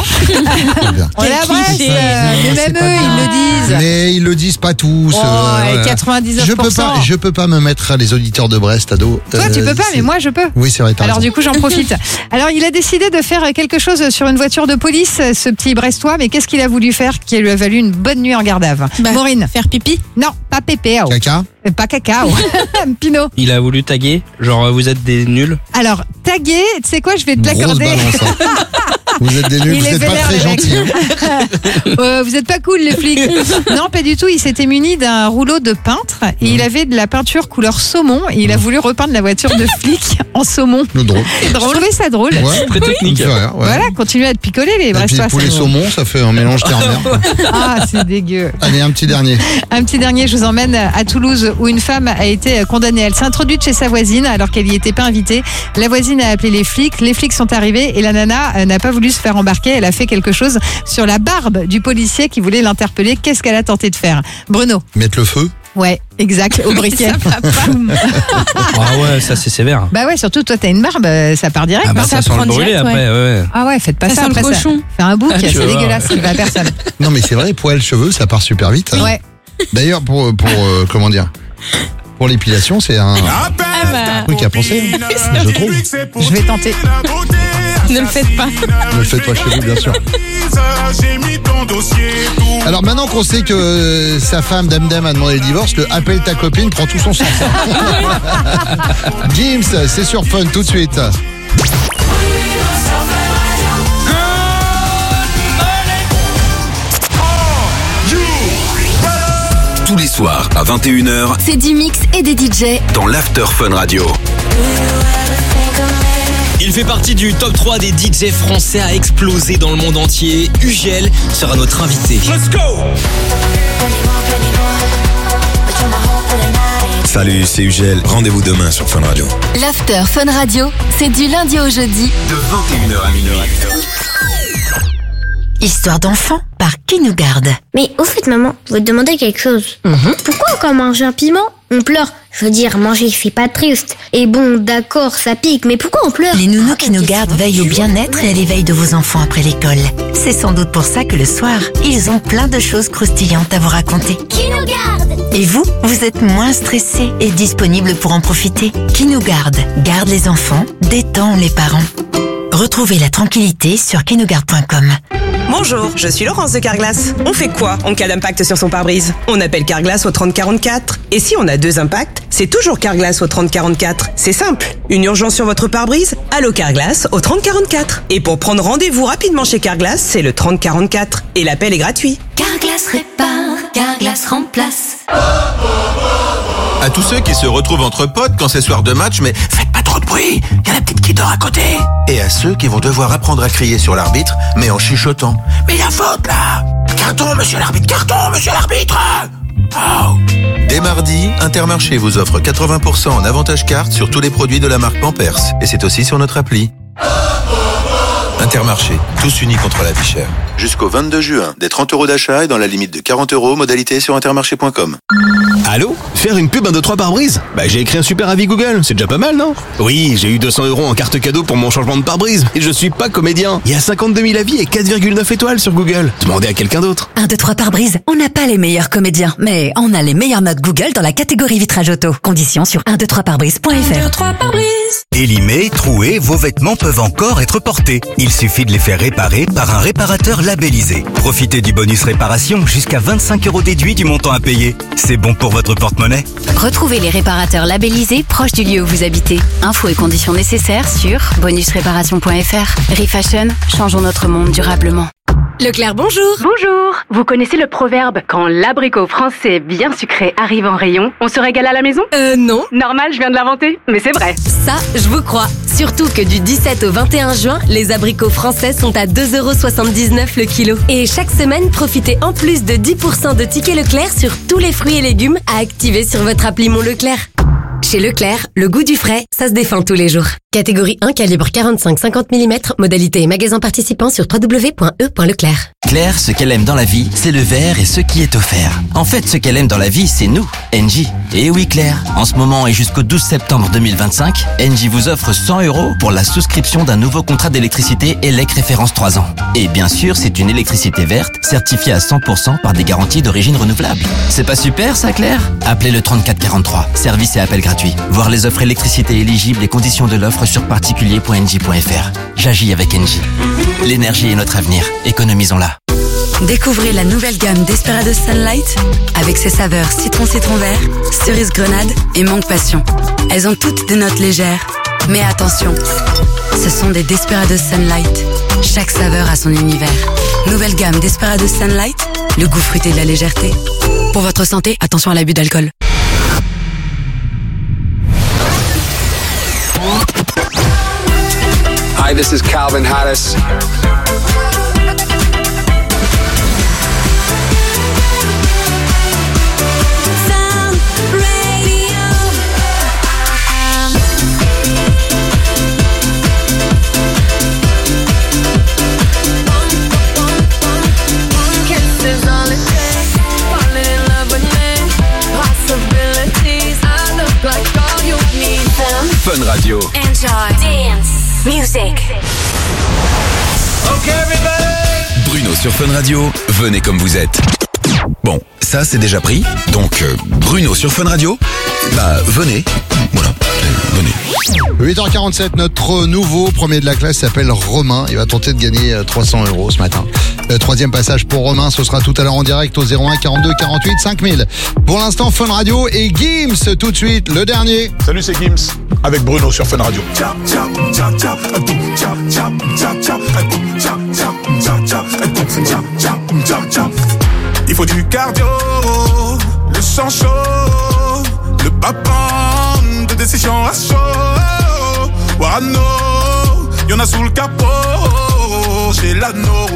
Speaker 1: On est à Brest,
Speaker 2: cliché.
Speaker 1: euh, mais
Speaker 3: C'est
Speaker 1: même
Speaker 3: pas
Speaker 1: eux,
Speaker 3: bien.
Speaker 1: ils le disent.
Speaker 3: Mais ils le disent pas tous.
Speaker 1: Oh,
Speaker 3: euh,
Speaker 1: et
Speaker 3: voilà.
Speaker 1: quatre-vingt-dix-neuf
Speaker 3: Je peux
Speaker 1: pour cent.
Speaker 3: pas, je peux pas me mettre à les auditeurs de Brest à dos.
Speaker 1: Toi, tu
Speaker 3: Euh,
Speaker 1: peux pas,
Speaker 3: c'est-
Speaker 1: mais moi, je peux.
Speaker 3: Oui, c'est vrai. t'as
Speaker 1: Alors
Speaker 3: raison.
Speaker 1: du coup, j'en profite. Alors, il a décidé de faire quelque chose sur une voiture de police, ce petit Brestois. Mais qu'est-ce qu'il a voulu faire qui lui a valu une bonne nuit en garde à vue?
Speaker 2: Bah,
Speaker 1: Maureen?
Speaker 2: Faire pipi?
Speaker 1: Non, pas pépé. oh.
Speaker 3: Caca.
Speaker 1: Euh, Pas cacao. Pinot.
Speaker 4: Il a voulu taguer, genre vous êtes des nuls.
Speaker 1: Alors, taguer, tu sais quoi, je vais te
Speaker 3: Grosse
Speaker 1: l'accorder.
Speaker 3: balance. hein. Vous êtes des nuls,
Speaker 1: Il
Speaker 3: vous
Speaker 1: est
Speaker 3: êtes pas
Speaker 1: vénère,
Speaker 3: très
Speaker 1: le mec.
Speaker 3: gentils. hein.
Speaker 1: Euh, vous êtes pas cool les flics. Non, pas du tout. Il s'était muni d'un rouleau de peintre et il avait de la peinture couleur saumon et il a voulu repeindre la voiture de flic en saumon.
Speaker 3: Le drôle.
Speaker 1: Je trouvais ça drôle.
Speaker 3: Ouais.
Speaker 4: Très technique.
Speaker 3: Ça fait rire, ouais.
Speaker 1: Voilà, continuez à te picoler les
Speaker 3: Et puis
Speaker 1: Brestois.
Speaker 3: poulet
Speaker 1: ça-
Speaker 3: saumon, ça fait un mélange terre-mer.
Speaker 1: Ah, c'est dégueu.
Speaker 3: Allez, un petit dernier.
Speaker 1: Un petit dernier, je vous emmène à Toulouse où une femme a été condamnée. Elle s'est introduite chez sa voisine alors qu'elle n'y était pas invitée. La voisine a appelé les flics. Les flics sont arrivés et la nana euh, n'a pas voulu se faire embarquer. Elle a fait quelque chose sur la barbe du policier qui voulait l'interpeller. Qu'est-ce qu'elle a tenté de faire? Bruno?
Speaker 3: Mettre le feu.
Speaker 1: Ouais, exact, au briquet. Boum.
Speaker 4: Ah ouais, ça c'est sévère.
Speaker 1: Bah ouais, surtout toi, t'as une barbe, euh, ça part direct.
Speaker 4: Ah bah
Speaker 1: hein.
Speaker 4: ça sent le
Speaker 2: prend
Speaker 4: brûler
Speaker 2: direct,
Speaker 4: après, ouais.
Speaker 1: Ah ouais, faites pas ça,
Speaker 2: Ça sent le
Speaker 1: après
Speaker 2: cochon.
Speaker 1: Fait un bouc,
Speaker 4: Ah, tu
Speaker 1: c'est
Speaker 4: vas voir.
Speaker 1: dégueulasse, il va à personne.
Speaker 3: Non, mais c'est vrai, poils, cheveux, ça part super vite. hein.
Speaker 1: Ouais.
Speaker 3: D'ailleurs, pour, pour euh, comment dire, pour l'épilation, c'est un
Speaker 2: Ah bah,
Speaker 3: truc à penser, je trouve.
Speaker 1: Je vais tenter.
Speaker 2: ne le faites pas.
Speaker 3: Ne le faites pas chez vous, bien sûr. Alors maintenant qu'on sait que euh, sa femme Demdem a demandé le divorce, le appelle ta copine prend tout son sens. James, c'est sur Fun tout de suite.
Speaker 22: Tous les soirs à vingt et une heures
Speaker 11: C'est du mix et des D J.
Speaker 22: dans l'After Fun Radio.
Speaker 12: Il fait partie du top trois des D J français à exploser dans le monde entier. Ugel sera notre invité. Let's go!
Speaker 22: Salut, c'est Ugel. Rendez-vous demain sur Fun Radio.
Speaker 11: L'After Fun Radio, c'est du lundi au jeudi.
Speaker 22: De vingt et une heures à minuit.
Speaker 13: Histoire d'enfant par Qui nous garde.
Speaker 23: Mais au fait, maman, je vais te demander quelque chose. Pourquoi quand on mange un piment, on pleure? Je veux dire, manger, c'est pas triste. Et bon, d'accord, ça pique, mais pourquoi on pleure?
Speaker 13: Les nounous Qui nous gardent veillent au bien-être et à l'éveil de vos enfants après l'école. C'est sans doute pour ça que le soir, ils ont plein de choses croustillantes à vous raconter.
Speaker 23: Qui nous garde?
Speaker 13: Et vous, vous êtes moins stressé et disponible pour en profiter. Qui nous garde garde les enfants, détend les parents. Retrouvez la tranquillité sur qui nous garde point com.
Speaker 21: Bonjour, je suis Laurence de Carglass. On fait quoi en cas d'impact sur son pare-brise? On appelle Carglass au trente quarante-quatre. Et si on a deux impacts, c'est toujours Carglass au trente quarante-quatre. C'est simple. Une urgence sur votre pare-brise? Allô Carglass au trente quarante-quatre. Et pour prendre rendez-vous rapidement chez Carglass, c'est le trente quarante-quatre. Et l'appel est gratuit.
Speaker 11: Carglass répare, Carglass remplace.
Speaker 24: À tous ceux qui se retrouvent entre potes quand c'est soir de match, mais faites pas trop de bruit, y a la petite qui dort à côté. Et à ceux qui vont devoir apprendre à crier sur l'arbitre, mais en chuchotant. Mais y a faute là! Carton, monsieur l'arbitre, carton, monsieur l'arbitre! Oh. Dès mardi, Intermarché vous offre quatre-vingts pour cent en avantage carte sur tous les produits de la marque Pampers. Et c'est aussi sur notre appli. Intermarché, tous unis contre la vie chère. Jusqu'au vingt-deux juin, des trente euros d'achat et dans la limite de quarante euros, modalité sur intermarché point com.
Speaker 8: Allô? Faire une pub un deux trois pare-brise? Bah j'ai écrit un super avis Google, c'est déjà pas mal, non? Oui, j'ai eu deux cents euros en carte cadeau pour mon changement de pare-brise, et je suis pas comédien. Il y a cinquante-deux mille avis et quatre virgule neuf étoiles sur Google. Demandez à quelqu'un d'autre.
Speaker 14: un deux trois pare-brise, on n'a pas les meilleurs comédiens, mais on a les meilleures notes Google dans la catégorie vitrage auto. Conditions sur un deux trois pare-brise point f r.
Speaker 15: un deux trois pare-brise.
Speaker 16: Élimés, troués, vos vêtements peuvent encore être portés. Il suffit de les faire réparer par un réparateur labellisé. Profitez du bonus réparation jusqu'à vingt-cinq euros déduits du montant à payer. C'est bon pour votre porte-monnaie.
Speaker 9: Retrouvez les réparateurs labellisés proches du lieu où vous habitez. Infos et conditions nécessaires sur bonus réparation point f r. Refashion, changeons notre monde durablement.
Speaker 11: Leclerc, bonjour.
Speaker 20: Bonjour. Vous connaissez le proverbe « Quand l'abricot français bien sucré arrive en rayon, on se régale à la maison »
Speaker 11: Euh, non.
Speaker 20: Normal, je viens de l'inventer, mais c'est vrai.
Speaker 11: Ça, je vous crois. Surtout que du dix-sept au vingt et un juin, les abricots français sont à deux euros soixante-dix-neuf le kilo. Et chaque semaine, profitez en plus de dix pour cent de tickets Leclerc sur tous les fruits et légumes à activer sur votre appli Mon Leclerc. Chez Leclerc, le goût du frais, ça se défend tous les jours. Catégorie un, calibre quarante-cinq cinquante millimètres, modalité et magasin participant sur w w w point e point leclerc.
Speaker 25: Claire, ce qu'elle aime dans la vie, c'est le verre et ce qui est offert. En fait, ce qu'elle aime dans la vie, c'est nous, Engie. Et oui Claire, en ce moment et jusqu'au douze septembre deux mille vingt-cinq, Engie vous offre cent euros pour la souscription d'un nouveau contrat d'électricité E L E C référence trois ans. Et bien sûr, c'est une électricité verte, certifiée à cent pour cent par des garanties d'origine renouvelable. C'est pas super ça Claire? Appelez le trente-quatre quarante-trois, service et appel gratuit. Voir les offres électricité éligibles et conditions de l'offre sur particulier point engie point f r. J'agis avec Engie. L'énergie est notre avenir, économisons-la.
Speaker 14: Découvrez la nouvelle gamme Desperados Sunlight avec ses saveurs citron citron vert, cerise grenade et mangue passion. Elles ont toutes des notes légères. Mais attention, ce sont des Desperados Sunlight. Chaque saveur a son univers. Nouvelle gamme Desperados Sunlight, le goût fruité de la légèreté. Pour votre santé, attention à l'abus d'alcool.
Speaker 10: Hi, this is Calvin Harris.
Speaker 22: Fun Radio.
Speaker 5: Enjoy dance music.
Speaker 22: Okay, everybody. Bruno sur Fun Radio, venez comme vous êtes. Bon, ça c'est déjà pris, donc euh, Bruno sur Fun Radio, bah venez, voilà, venez.
Speaker 3: huit heures quarante-sept, notre nouveau premier de la classe s'appelle Romain. Il va tenter de gagner trois cents euros ce matin. Le troisième passage pour Romain, ce sera tout à l'heure en direct au zéro un quarante-deux quarante-huit cinq mille. Pour l'instant, Fun Radio et Gims tout de suite, le dernier.
Speaker 26: Salut, c'est Gims, avec Bruno sur Fun Radio. Il faut du cardio, le sang chaud, le papin de décision à chaud. Warano, y'en a sous le capot, chez l'anneau.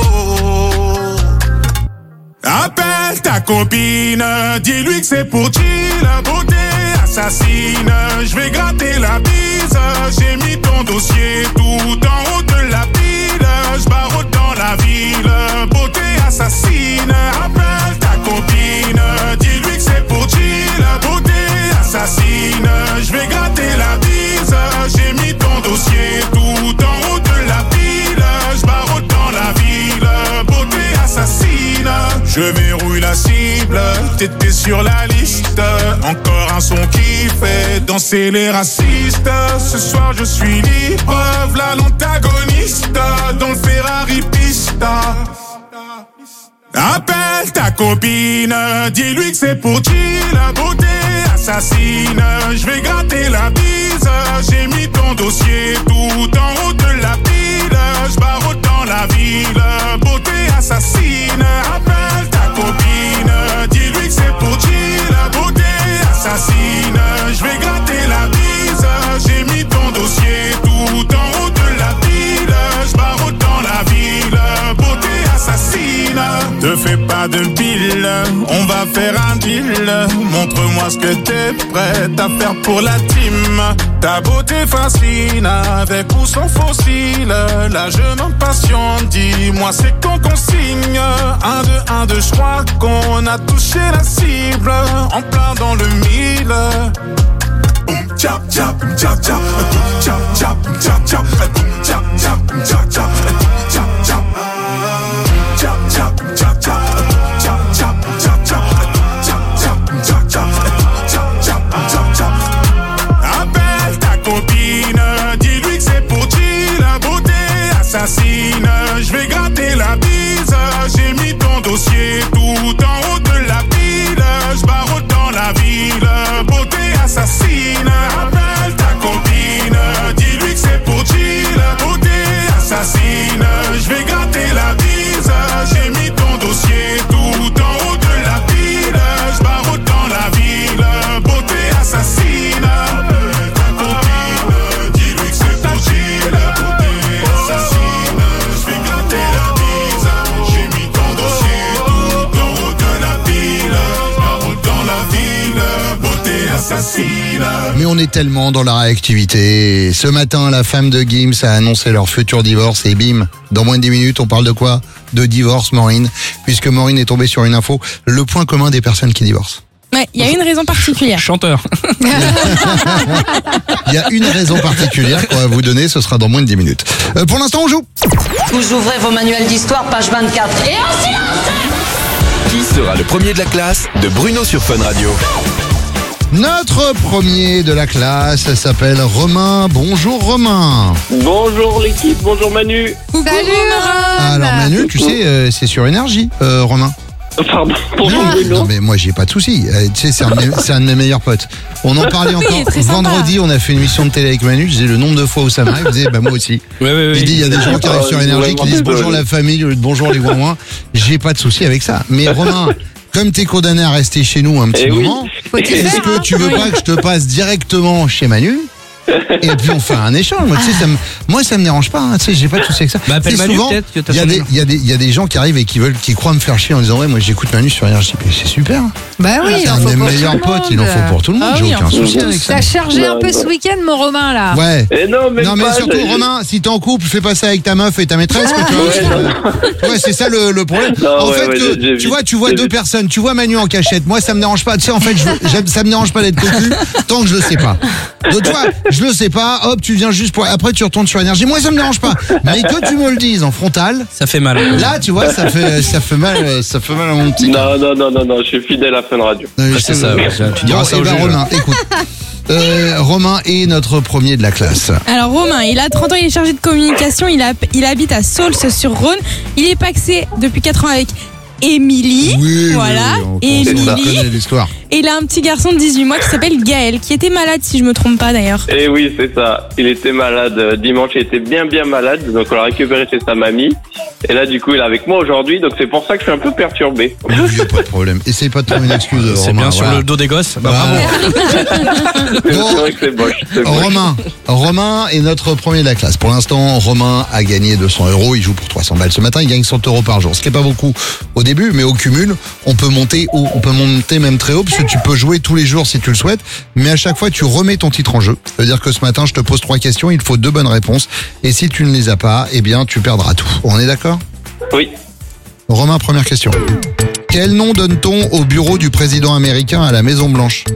Speaker 26: Appelle ta copine, dis-lui que c'est pour chill, la beauté assassine. Je vais gratter la bise, j'ai mis ton dossier tout en haut de la pile. Je barre dans la ville, beauté assassine. Appelle ta copine, dis-lui que c'est pour chill, la beauté assassine. Je vais gratter la bise, j'ai mis ton dossier tout en haut de la pile. Je barre dans la ville, beauté assassine. Je verrouille la cible, t'étais sur la liste. Encore un son qui fait danser les racistes. Ce soir je suis libre, v'là l'antagoniste dans le Ferrari pista. Appelle ta copine, dis-lui que c'est pour chill, la beauté assassine. Je vais gratter la bise, j'ai mis ton dossier tout en haut de la pile. Je barre dans la ville, beauté assassine. Appelle ta copine, dis-lui que c'est pour chill, la beauté assassine. Je vais gratter la bise, j'ai mis ton dossier tout en haut de la pile. Je barre dans la ville, beauté assassine. Te fais pas de pile, on va faire un deal. Montre-moi ce que t'es prête à faire pour la team. Ta beauté fascine, avec ou sans fossile. La jeune en passion, dis-moi c'est qu'on consigne. Un, deux, un, deux, je crois qu'on a touché la cible. En plein dans le mille. Chap, chap, chap, chap, chap, chap, chap, chap, chap, chap, chap, chap, chap. Appelle ta copine, dis-lui que c'est pour chill, la beauté assassine. Je vais gratter la bise, j'ai mis ton dossier tout en haut de la pile. Je barre dans la ville, beauté assassine. Appelle ta copine, dis-lui que c'est pour chill, beauté assassine. Je vais gratter la bise, j'ai mis ton dossier tout en haut de la pile. Je barre dans la ville, beauté assassine. Appelle ta copine, dis-lui que c'est pour chill, beauté assassine. Je vais gratter la bise, j'ai mis ton dossier tout en haut de la pile. Je barre dans la ville, beauté assassine.
Speaker 3: Mais on est tellement dans la réactivité. Ce matin, la femme de Gims a annoncé leur futur divorce et bim, dans moins de dix minutes, on parle de quoi? De divorce, Maureen. Puisque Maureen est tombée sur une info, le point commun des personnes qui divorcent.
Speaker 2: Ouais, il y a une raison particulière.
Speaker 4: Chanteur.
Speaker 3: Il y a une raison particulière qu'on va vous donner, ce sera dans moins de dix minutes. Euh, pour l'instant, on joue.
Speaker 6: Vous ouvrez vos manuels d'histoire, page vingt-quatre. Et en silence!
Speaker 22: Qui sera le premier de la classe de Bruno sur Fun Radio?
Speaker 3: Notre premier de la classe s'appelle Romain. Bonjour Romain.
Speaker 7: Bonjour l'équipe, bonjour Manu.
Speaker 1: Salut Romain.
Speaker 3: Alors Manu, tu sais, euh, c'est sur Énergie, euh, Romain.
Speaker 7: Pardon, bonjour
Speaker 3: non,
Speaker 7: Bruno.
Speaker 3: non mais moi j'ai pas de soucis. Euh, tu sais, c'est un, de mes- c'est un de mes meilleurs potes. On en parlait
Speaker 2: Oui,
Speaker 3: encore
Speaker 2: très sympa.
Speaker 3: vendredi. On a fait une émission de télé avec Manu. Je disais le nombre de fois où ça m'arrive. Je disais bah moi aussi.
Speaker 4: Ouais, ouais, ouais.
Speaker 3: Je dis il y a des gens qui arrivent sur
Speaker 7: Ah,
Speaker 3: Énergie
Speaker 7: vraiment
Speaker 3: qui disent
Speaker 7: désolé.
Speaker 3: bonjour la famille, au lieu de bonjour les ouin. J'ai pas de soucis avec ça. Mais Romain, comme t'es condamné à rester chez nous un petit
Speaker 7: Eh oui.
Speaker 3: moment,
Speaker 1: Faut t'y
Speaker 3: est-ce
Speaker 1: faire,
Speaker 3: que
Speaker 1: hein.
Speaker 3: tu veux pas que je te passe directement chez Manu? Et puis on fait un échange. Moi, tu sais, ça me, moi, ça me dérange pas. Hein, tu sais, j'ai pas de soucis avec ça.
Speaker 4: Bah, appelle
Speaker 3: Tu sais,
Speaker 4: Manu,
Speaker 3: souvent,
Speaker 4: peut-être, que t'as
Speaker 3: il y a
Speaker 4: son
Speaker 3: des,
Speaker 4: numéro.
Speaker 3: il y a des, il y a des gens qui arrivent et qui veulent, qui croient me faire chier en disant ouais, moi, j'écoute Manu sur Énergie. Mais c'est super.
Speaker 1: Bah oui, il
Speaker 3: c'est
Speaker 1: en
Speaker 3: un
Speaker 1: faut
Speaker 3: de mes
Speaker 1: pour
Speaker 3: meilleurs
Speaker 1: tout le
Speaker 3: potes. Il en
Speaker 1: monde.
Speaker 3: faut pour tout le monde.
Speaker 2: Ah
Speaker 3: J'ai
Speaker 2: oui,
Speaker 3: aucun
Speaker 2: en
Speaker 3: souci
Speaker 2: plus.
Speaker 3: avec ça.
Speaker 1: T'as chargé un peu
Speaker 7: Non,
Speaker 1: ce
Speaker 7: non.
Speaker 1: week-end, mon Romain, là.
Speaker 3: Ouais.
Speaker 7: Et non, même
Speaker 3: Non mais
Speaker 7: pas,
Speaker 3: surtout
Speaker 7: j'ai-
Speaker 3: Romain, si t'es en couple, fais pas ça avec ta meuf et ta maîtresse que tu vois.
Speaker 7: Ouais,
Speaker 3: Ouais, c'est ça le, le problème.
Speaker 7: Non,
Speaker 3: en
Speaker 7: ouais,
Speaker 3: fait,
Speaker 7: ouais,
Speaker 3: que,
Speaker 7: j'ai- j'ai
Speaker 3: tu
Speaker 7: vu,
Speaker 3: vois, tu vois
Speaker 7: j'ai
Speaker 3: deux
Speaker 7: vu.
Speaker 3: personnes, tu vois Manu en cachette. Moi, ça me dérange pas. Tu sais, en fait, je, veux- j'aime- ça me dérange pas d'être cocu tant que je le sais pas. Donc, tu vois, je le sais pas. Hop, tu viens juste pour. Après, tu retournes sur Énergie. Moi, ça me dérange pas. Mais que tu me le dises en frontal.
Speaker 4: Ça fait mal.
Speaker 3: Là, tu vois, ça fait, ça fait mal, ça fait mal à mon petit.
Speaker 7: Non, non, non, non, non, je suis fidèle à Fun Radio.
Speaker 3: Non, mais
Speaker 4: Ah,
Speaker 3: je
Speaker 4: c'est
Speaker 3: sais-
Speaker 4: ça, ouais. Tu diras
Speaker 3: Bon,
Speaker 4: ça
Speaker 3: eh
Speaker 4: au
Speaker 3: ben,
Speaker 4: juge.
Speaker 3: Romain, écoute. Euh, Romain est notre premier de la classe.
Speaker 2: Alors Romain, il a trente ans, il est chargé de communication, il, a, il habite à Saulce-sur-Rhône. Il est paxé depuis quatre ans avec Émilie.
Speaker 3: Oui,
Speaker 2: voilà,
Speaker 3: oui, oui, on- on
Speaker 2: Émilie.
Speaker 3: connaît l'histoire.
Speaker 2: Et il a un petit garçon de dix-huit mois qui s'appelle Gaël, qui était malade si je me trompe pas d'ailleurs.
Speaker 7: Et oui, c'est ça. Il était malade euh, dimanche, il était bien bien malade, donc on l'a récupéré chez sa mamie. Et là, du coup, il est avec moi aujourd'hui, donc c'est pour ça que je suis un peu perturbé.
Speaker 3: Il n'y a pas de problème. Essaye pas de trouver une excuse.
Speaker 4: C'est
Speaker 3: Romain,
Speaker 4: bien sur
Speaker 3: voilà.
Speaker 4: le dos des gosses. Bah,
Speaker 3: Voilà.
Speaker 4: bravo.
Speaker 7: C'est vrai que c'est moche. c'est moche.
Speaker 3: Romain, Romain est notre premier de la classe. Pour l'instant, Romain a gagné deux cents euros. Il joue pour trois cents balles. Ce matin, il gagne cent euros par jour. Ce qui n'est pas beaucoup au début, mais au cumul, on peut monter haut. On peut monter même très haut, puisque tu peux jouer tous les jours si tu le souhaites. Mais à chaque fois, tu remets ton titre en jeu. Ça veut dire que ce matin, je te pose trois questions. Il faut deux bonnes réponses. Et si tu ne les as pas, eh bien, tu perdras tout. On est d'accord?
Speaker 7: Oui.
Speaker 3: Romain, première question. Quel nom donne-t-on au bureau du président américain à la Maison Blanche?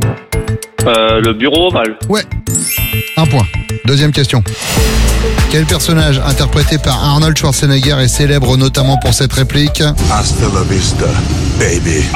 Speaker 7: Euh, le bureau ovale.
Speaker 3: Ouais. Un point. Deuxième question. Quel personnage interprété par Arnold Schwarzenegger est célèbre notamment pour cette réplique?
Speaker 26: Hasta la vista, baby.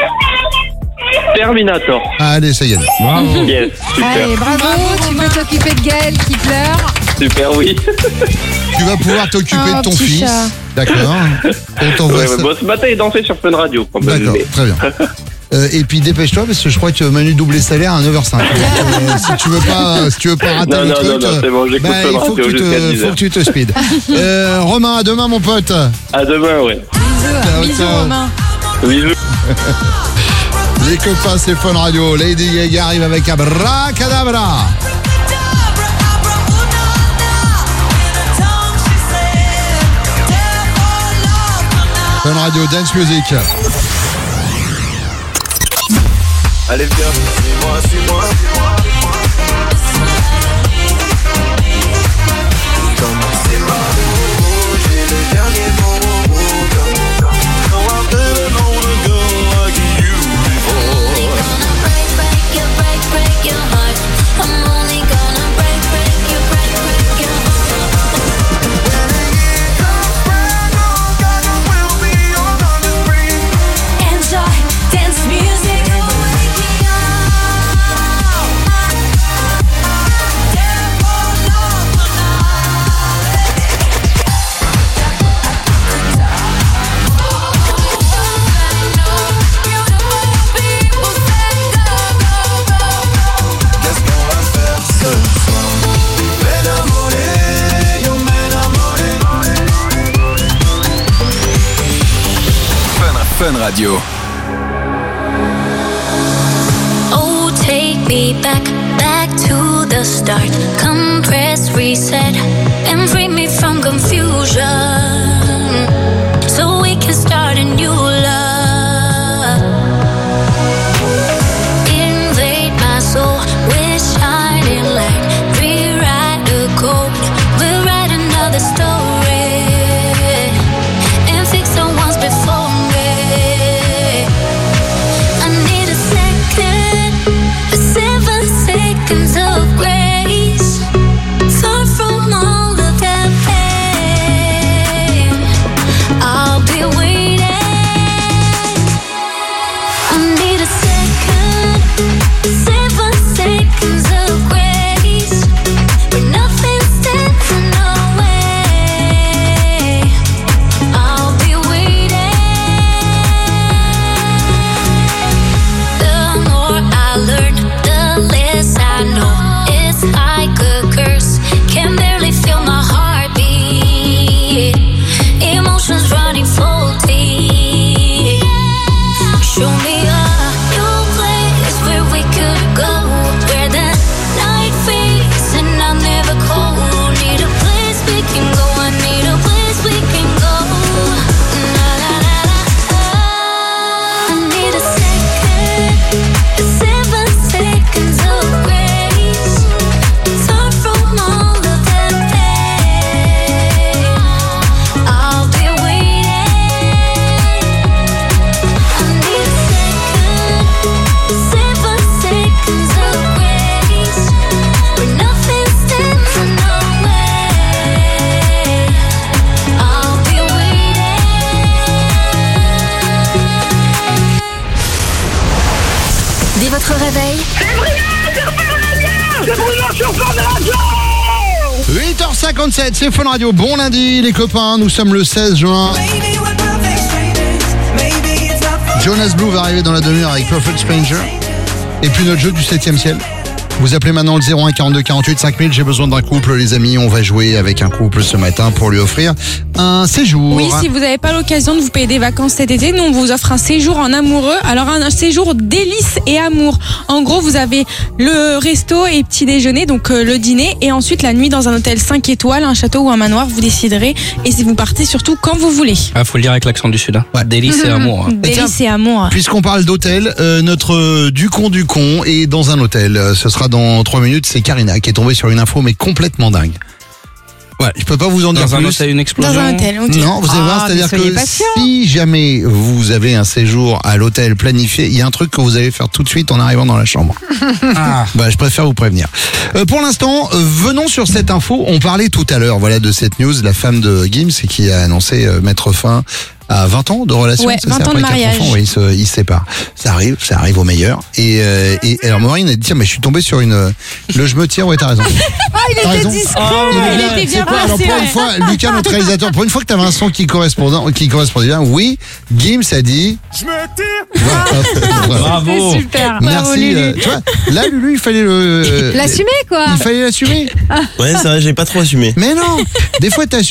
Speaker 7: Terminator.
Speaker 3: Allez, ça y est.
Speaker 4: Bravo.
Speaker 7: Yes, super.
Speaker 1: Allez, bravo, tu peux t'occuper de Gaël qui pleure.
Speaker 7: Super, oui.
Speaker 3: Tu vas pouvoir t'occuper
Speaker 2: Oh,
Speaker 3: de ton
Speaker 2: petit
Speaker 3: fils.
Speaker 2: chat.
Speaker 3: D'accord. On t'envoie
Speaker 7: Ouais,
Speaker 3: ça.
Speaker 7: ouais, bon, ce matin, il dansait sur Fun Radio. Quand même,
Speaker 3: D'accord,
Speaker 7: mais-
Speaker 3: très bien. Euh, et puis dépêche-toi parce que je crois que Manu double les salaires à neuf heures cinq. Donc, euh, si tu veux pas, si tu veux pas rater
Speaker 7: Non,
Speaker 3: le
Speaker 7: non,
Speaker 3: truc,
Speaker 7: non, non, c'est bon, j'écoute
Speaker 3: bah,
Speaker 7: Fun
Speaker 3: il faut
Speaker 7: Radio
Speaker 3: que, tu
Speaker 7: jusqu'à
Speaker 3: te,
Speaker 7: dix
Speaker 3: faut
Speaker 7: heures.
Speaker 3: que tu te speed. Euh, Romain, à demain mon pote.
Speaker 7: À demain, ouais.
Speaker 3: Ciao,
Speaker 2: Bisous
Speaker 3: ciao.
Speaker 2: Romain.
Speaker 7: Bisous.
Speaker 3: Les copains, c'est Fun Radio. Lady Gaga arrive avec Abracadabra. Fun Fun Radio Dance Music.
Speaker 12: Allez viens, suis-moi, suis-moi. Commencez par le mot, j'ai le dernier mot. No, I've never known a girl like you before.
Speaker 5: I'm gonna break, break your, break, break your heart. I'm only gonna break, break your, break, break your heart.
Speaker 12: When the year comes round, oh God, I will be your London breeze.
Speaker 5: Enjoy dance music. Wake me up. Tempo loco now.
Speaker 12: Qu'est-ce qu'on va faire ce soir? M'enamoré, yo m'enamoré.
Speaker 22: Fun, Fun Radio.
Speaker 5: Oh, take me back, back to the start. Come press reset and free me from confusion, so we can start a new love. Invade my soul with shining light. Rewrite the code, we'll write another story and fix the ones before me. I need a second, seven seconds of grace, far from all of that pain. I'll be waiting. I need a second, seven seconds of grace, but nothing stands in the way. I'll be waiting. The more I learn, the less I know. It's like a curse, can barely feel my heartbeat. Emotions running faulty. Show me a new place where we could go, where the night fades and I'm never cold. Need a place we can go, I need a place we can go. La la la la. I need a second, seven seconds of grace, far from all of that pain. I'll be waiting. I need a second, seven seconds of grace, but nothing stands in the way. I'll be waiting.
Speaker 11: Dès votre réveil,
Speaker 3: huit heures cinquante-sept, c'est Fun Radio. Bon lundi, les copains. Nous sommes le seize juin. Jonas Blue va arriver dans la demi-heure avec Perfect Stranger. Et puis notre jeu du septième ciel. Vous appelez maintenant le zéro un quarante-deux quarante-huit cinq mille. J'ai besoin d'un couple, les amis. On va jouer avec un couple ce matin pour lui offrir un séjour.
Speaker 2: Oui, si vous n'avez pas l'occasion de vous payer des vacances cet été, nous on vous offre un séjour en amoureux. Alors un, un séjour délices et amour. En gros, vous avez le resto et petit déjeuner, donc euh, le dîner, et ensuite la nuit dans un hôtel cinq étoiles, un château ou un manoir, vous déciderez. Et si vous partez surtout quand vous voulez.
Speaker 4: Ah, faut le dire avec l'accent du Sud. Hein. Ouais. Délices et amour. Hein.
Speaker 2: Délices et amour.
Speaker 3: Puisqu'on parle d'hôtel, euh, notre Ducon Ducon est dans un hôtel. Euh, Ce sera dans trois minutes. C'est Karina qui est tombée sur une info mais complètement dingue. Ouais, je peux pas vous en dire
Speaker 4: Dans un
Speaker 3: plus.
Speaker 4: hôtel, une explosion.
Speaker 2: Dans un hôtel, ok.
Speaker 3: Non, vous allez
Speaker 1: Ah,
Speaker 3: voir, c'est-à-dire
Speaker 1: mais soyez
Speaker 3: que
Speaker 1: patient.
Speaker 3: si jamais vous avez un séjour à l'hôtel planifié, il y a un truc que vous allez faire tout de suite en arrivant dans la chambre.
Speaker 4: Ah.
Speaker 3: Bah, je préfère vous prévenir. Euh, pour l'instant, euh, venons sur cette info. On parlait tout à l'heure, voilà, de cette news, la femme de Gims qui a annoncé euh, mettre fin à vingt ans de relation.
Speaker 2: Ouais,
Speaker 3: ça,
Speaker 2: vingt
Speaker 3: c'est
Speaker 2: ans de
Speaker 3: après quatre
Speaker 2: mariage.
Speaker 3: enfants, ouais, ils se, ils se séparent. Ça arrive, ça arrive au meilleur. Et, euh, et alors Maureen a dit tiens mais je suis tombé sur une. euh, Le je me tire, ouais t'as raison.
Speaker 1: Ah, il
Speaker 3: T'as
Speaker 1: était
Speaker 3: raison.
Speaker 1: discret.
Speaker 3: Il est bien,
Speaker 2: il était
Speaker 3: c'est
Speaker 2: bien
Speaker 3: quoi, alors,
Speaker 2: placé,
Speaker 3: pour une
Speaker 2: ouais.
Speaker 3: fois, Lucas, notre réalisateur, pour une fois que t'avais un son qui correspondait, qui correspondait bien, oui, Gims a dit.
Speaker 26: Je me tire.
Speaker 3: Voilà.
Speaker 4: Bravo.
Speaker 1: C'est super.
Speaker 2: Bravo,
Speaker 3: Merci.
Speaker 2: Lulu.
Speaker 3: euh, tu vois, là, Lulu, il fallait le. euh,
Speaker 1: L'assumer, quoi.
Speaker 3: Il fallait l'assumer.
Speaker 15: Ouais, c'est vrai, j'ai pas trop assumé.
Speaker 3: Mais non, des fois t'assumes.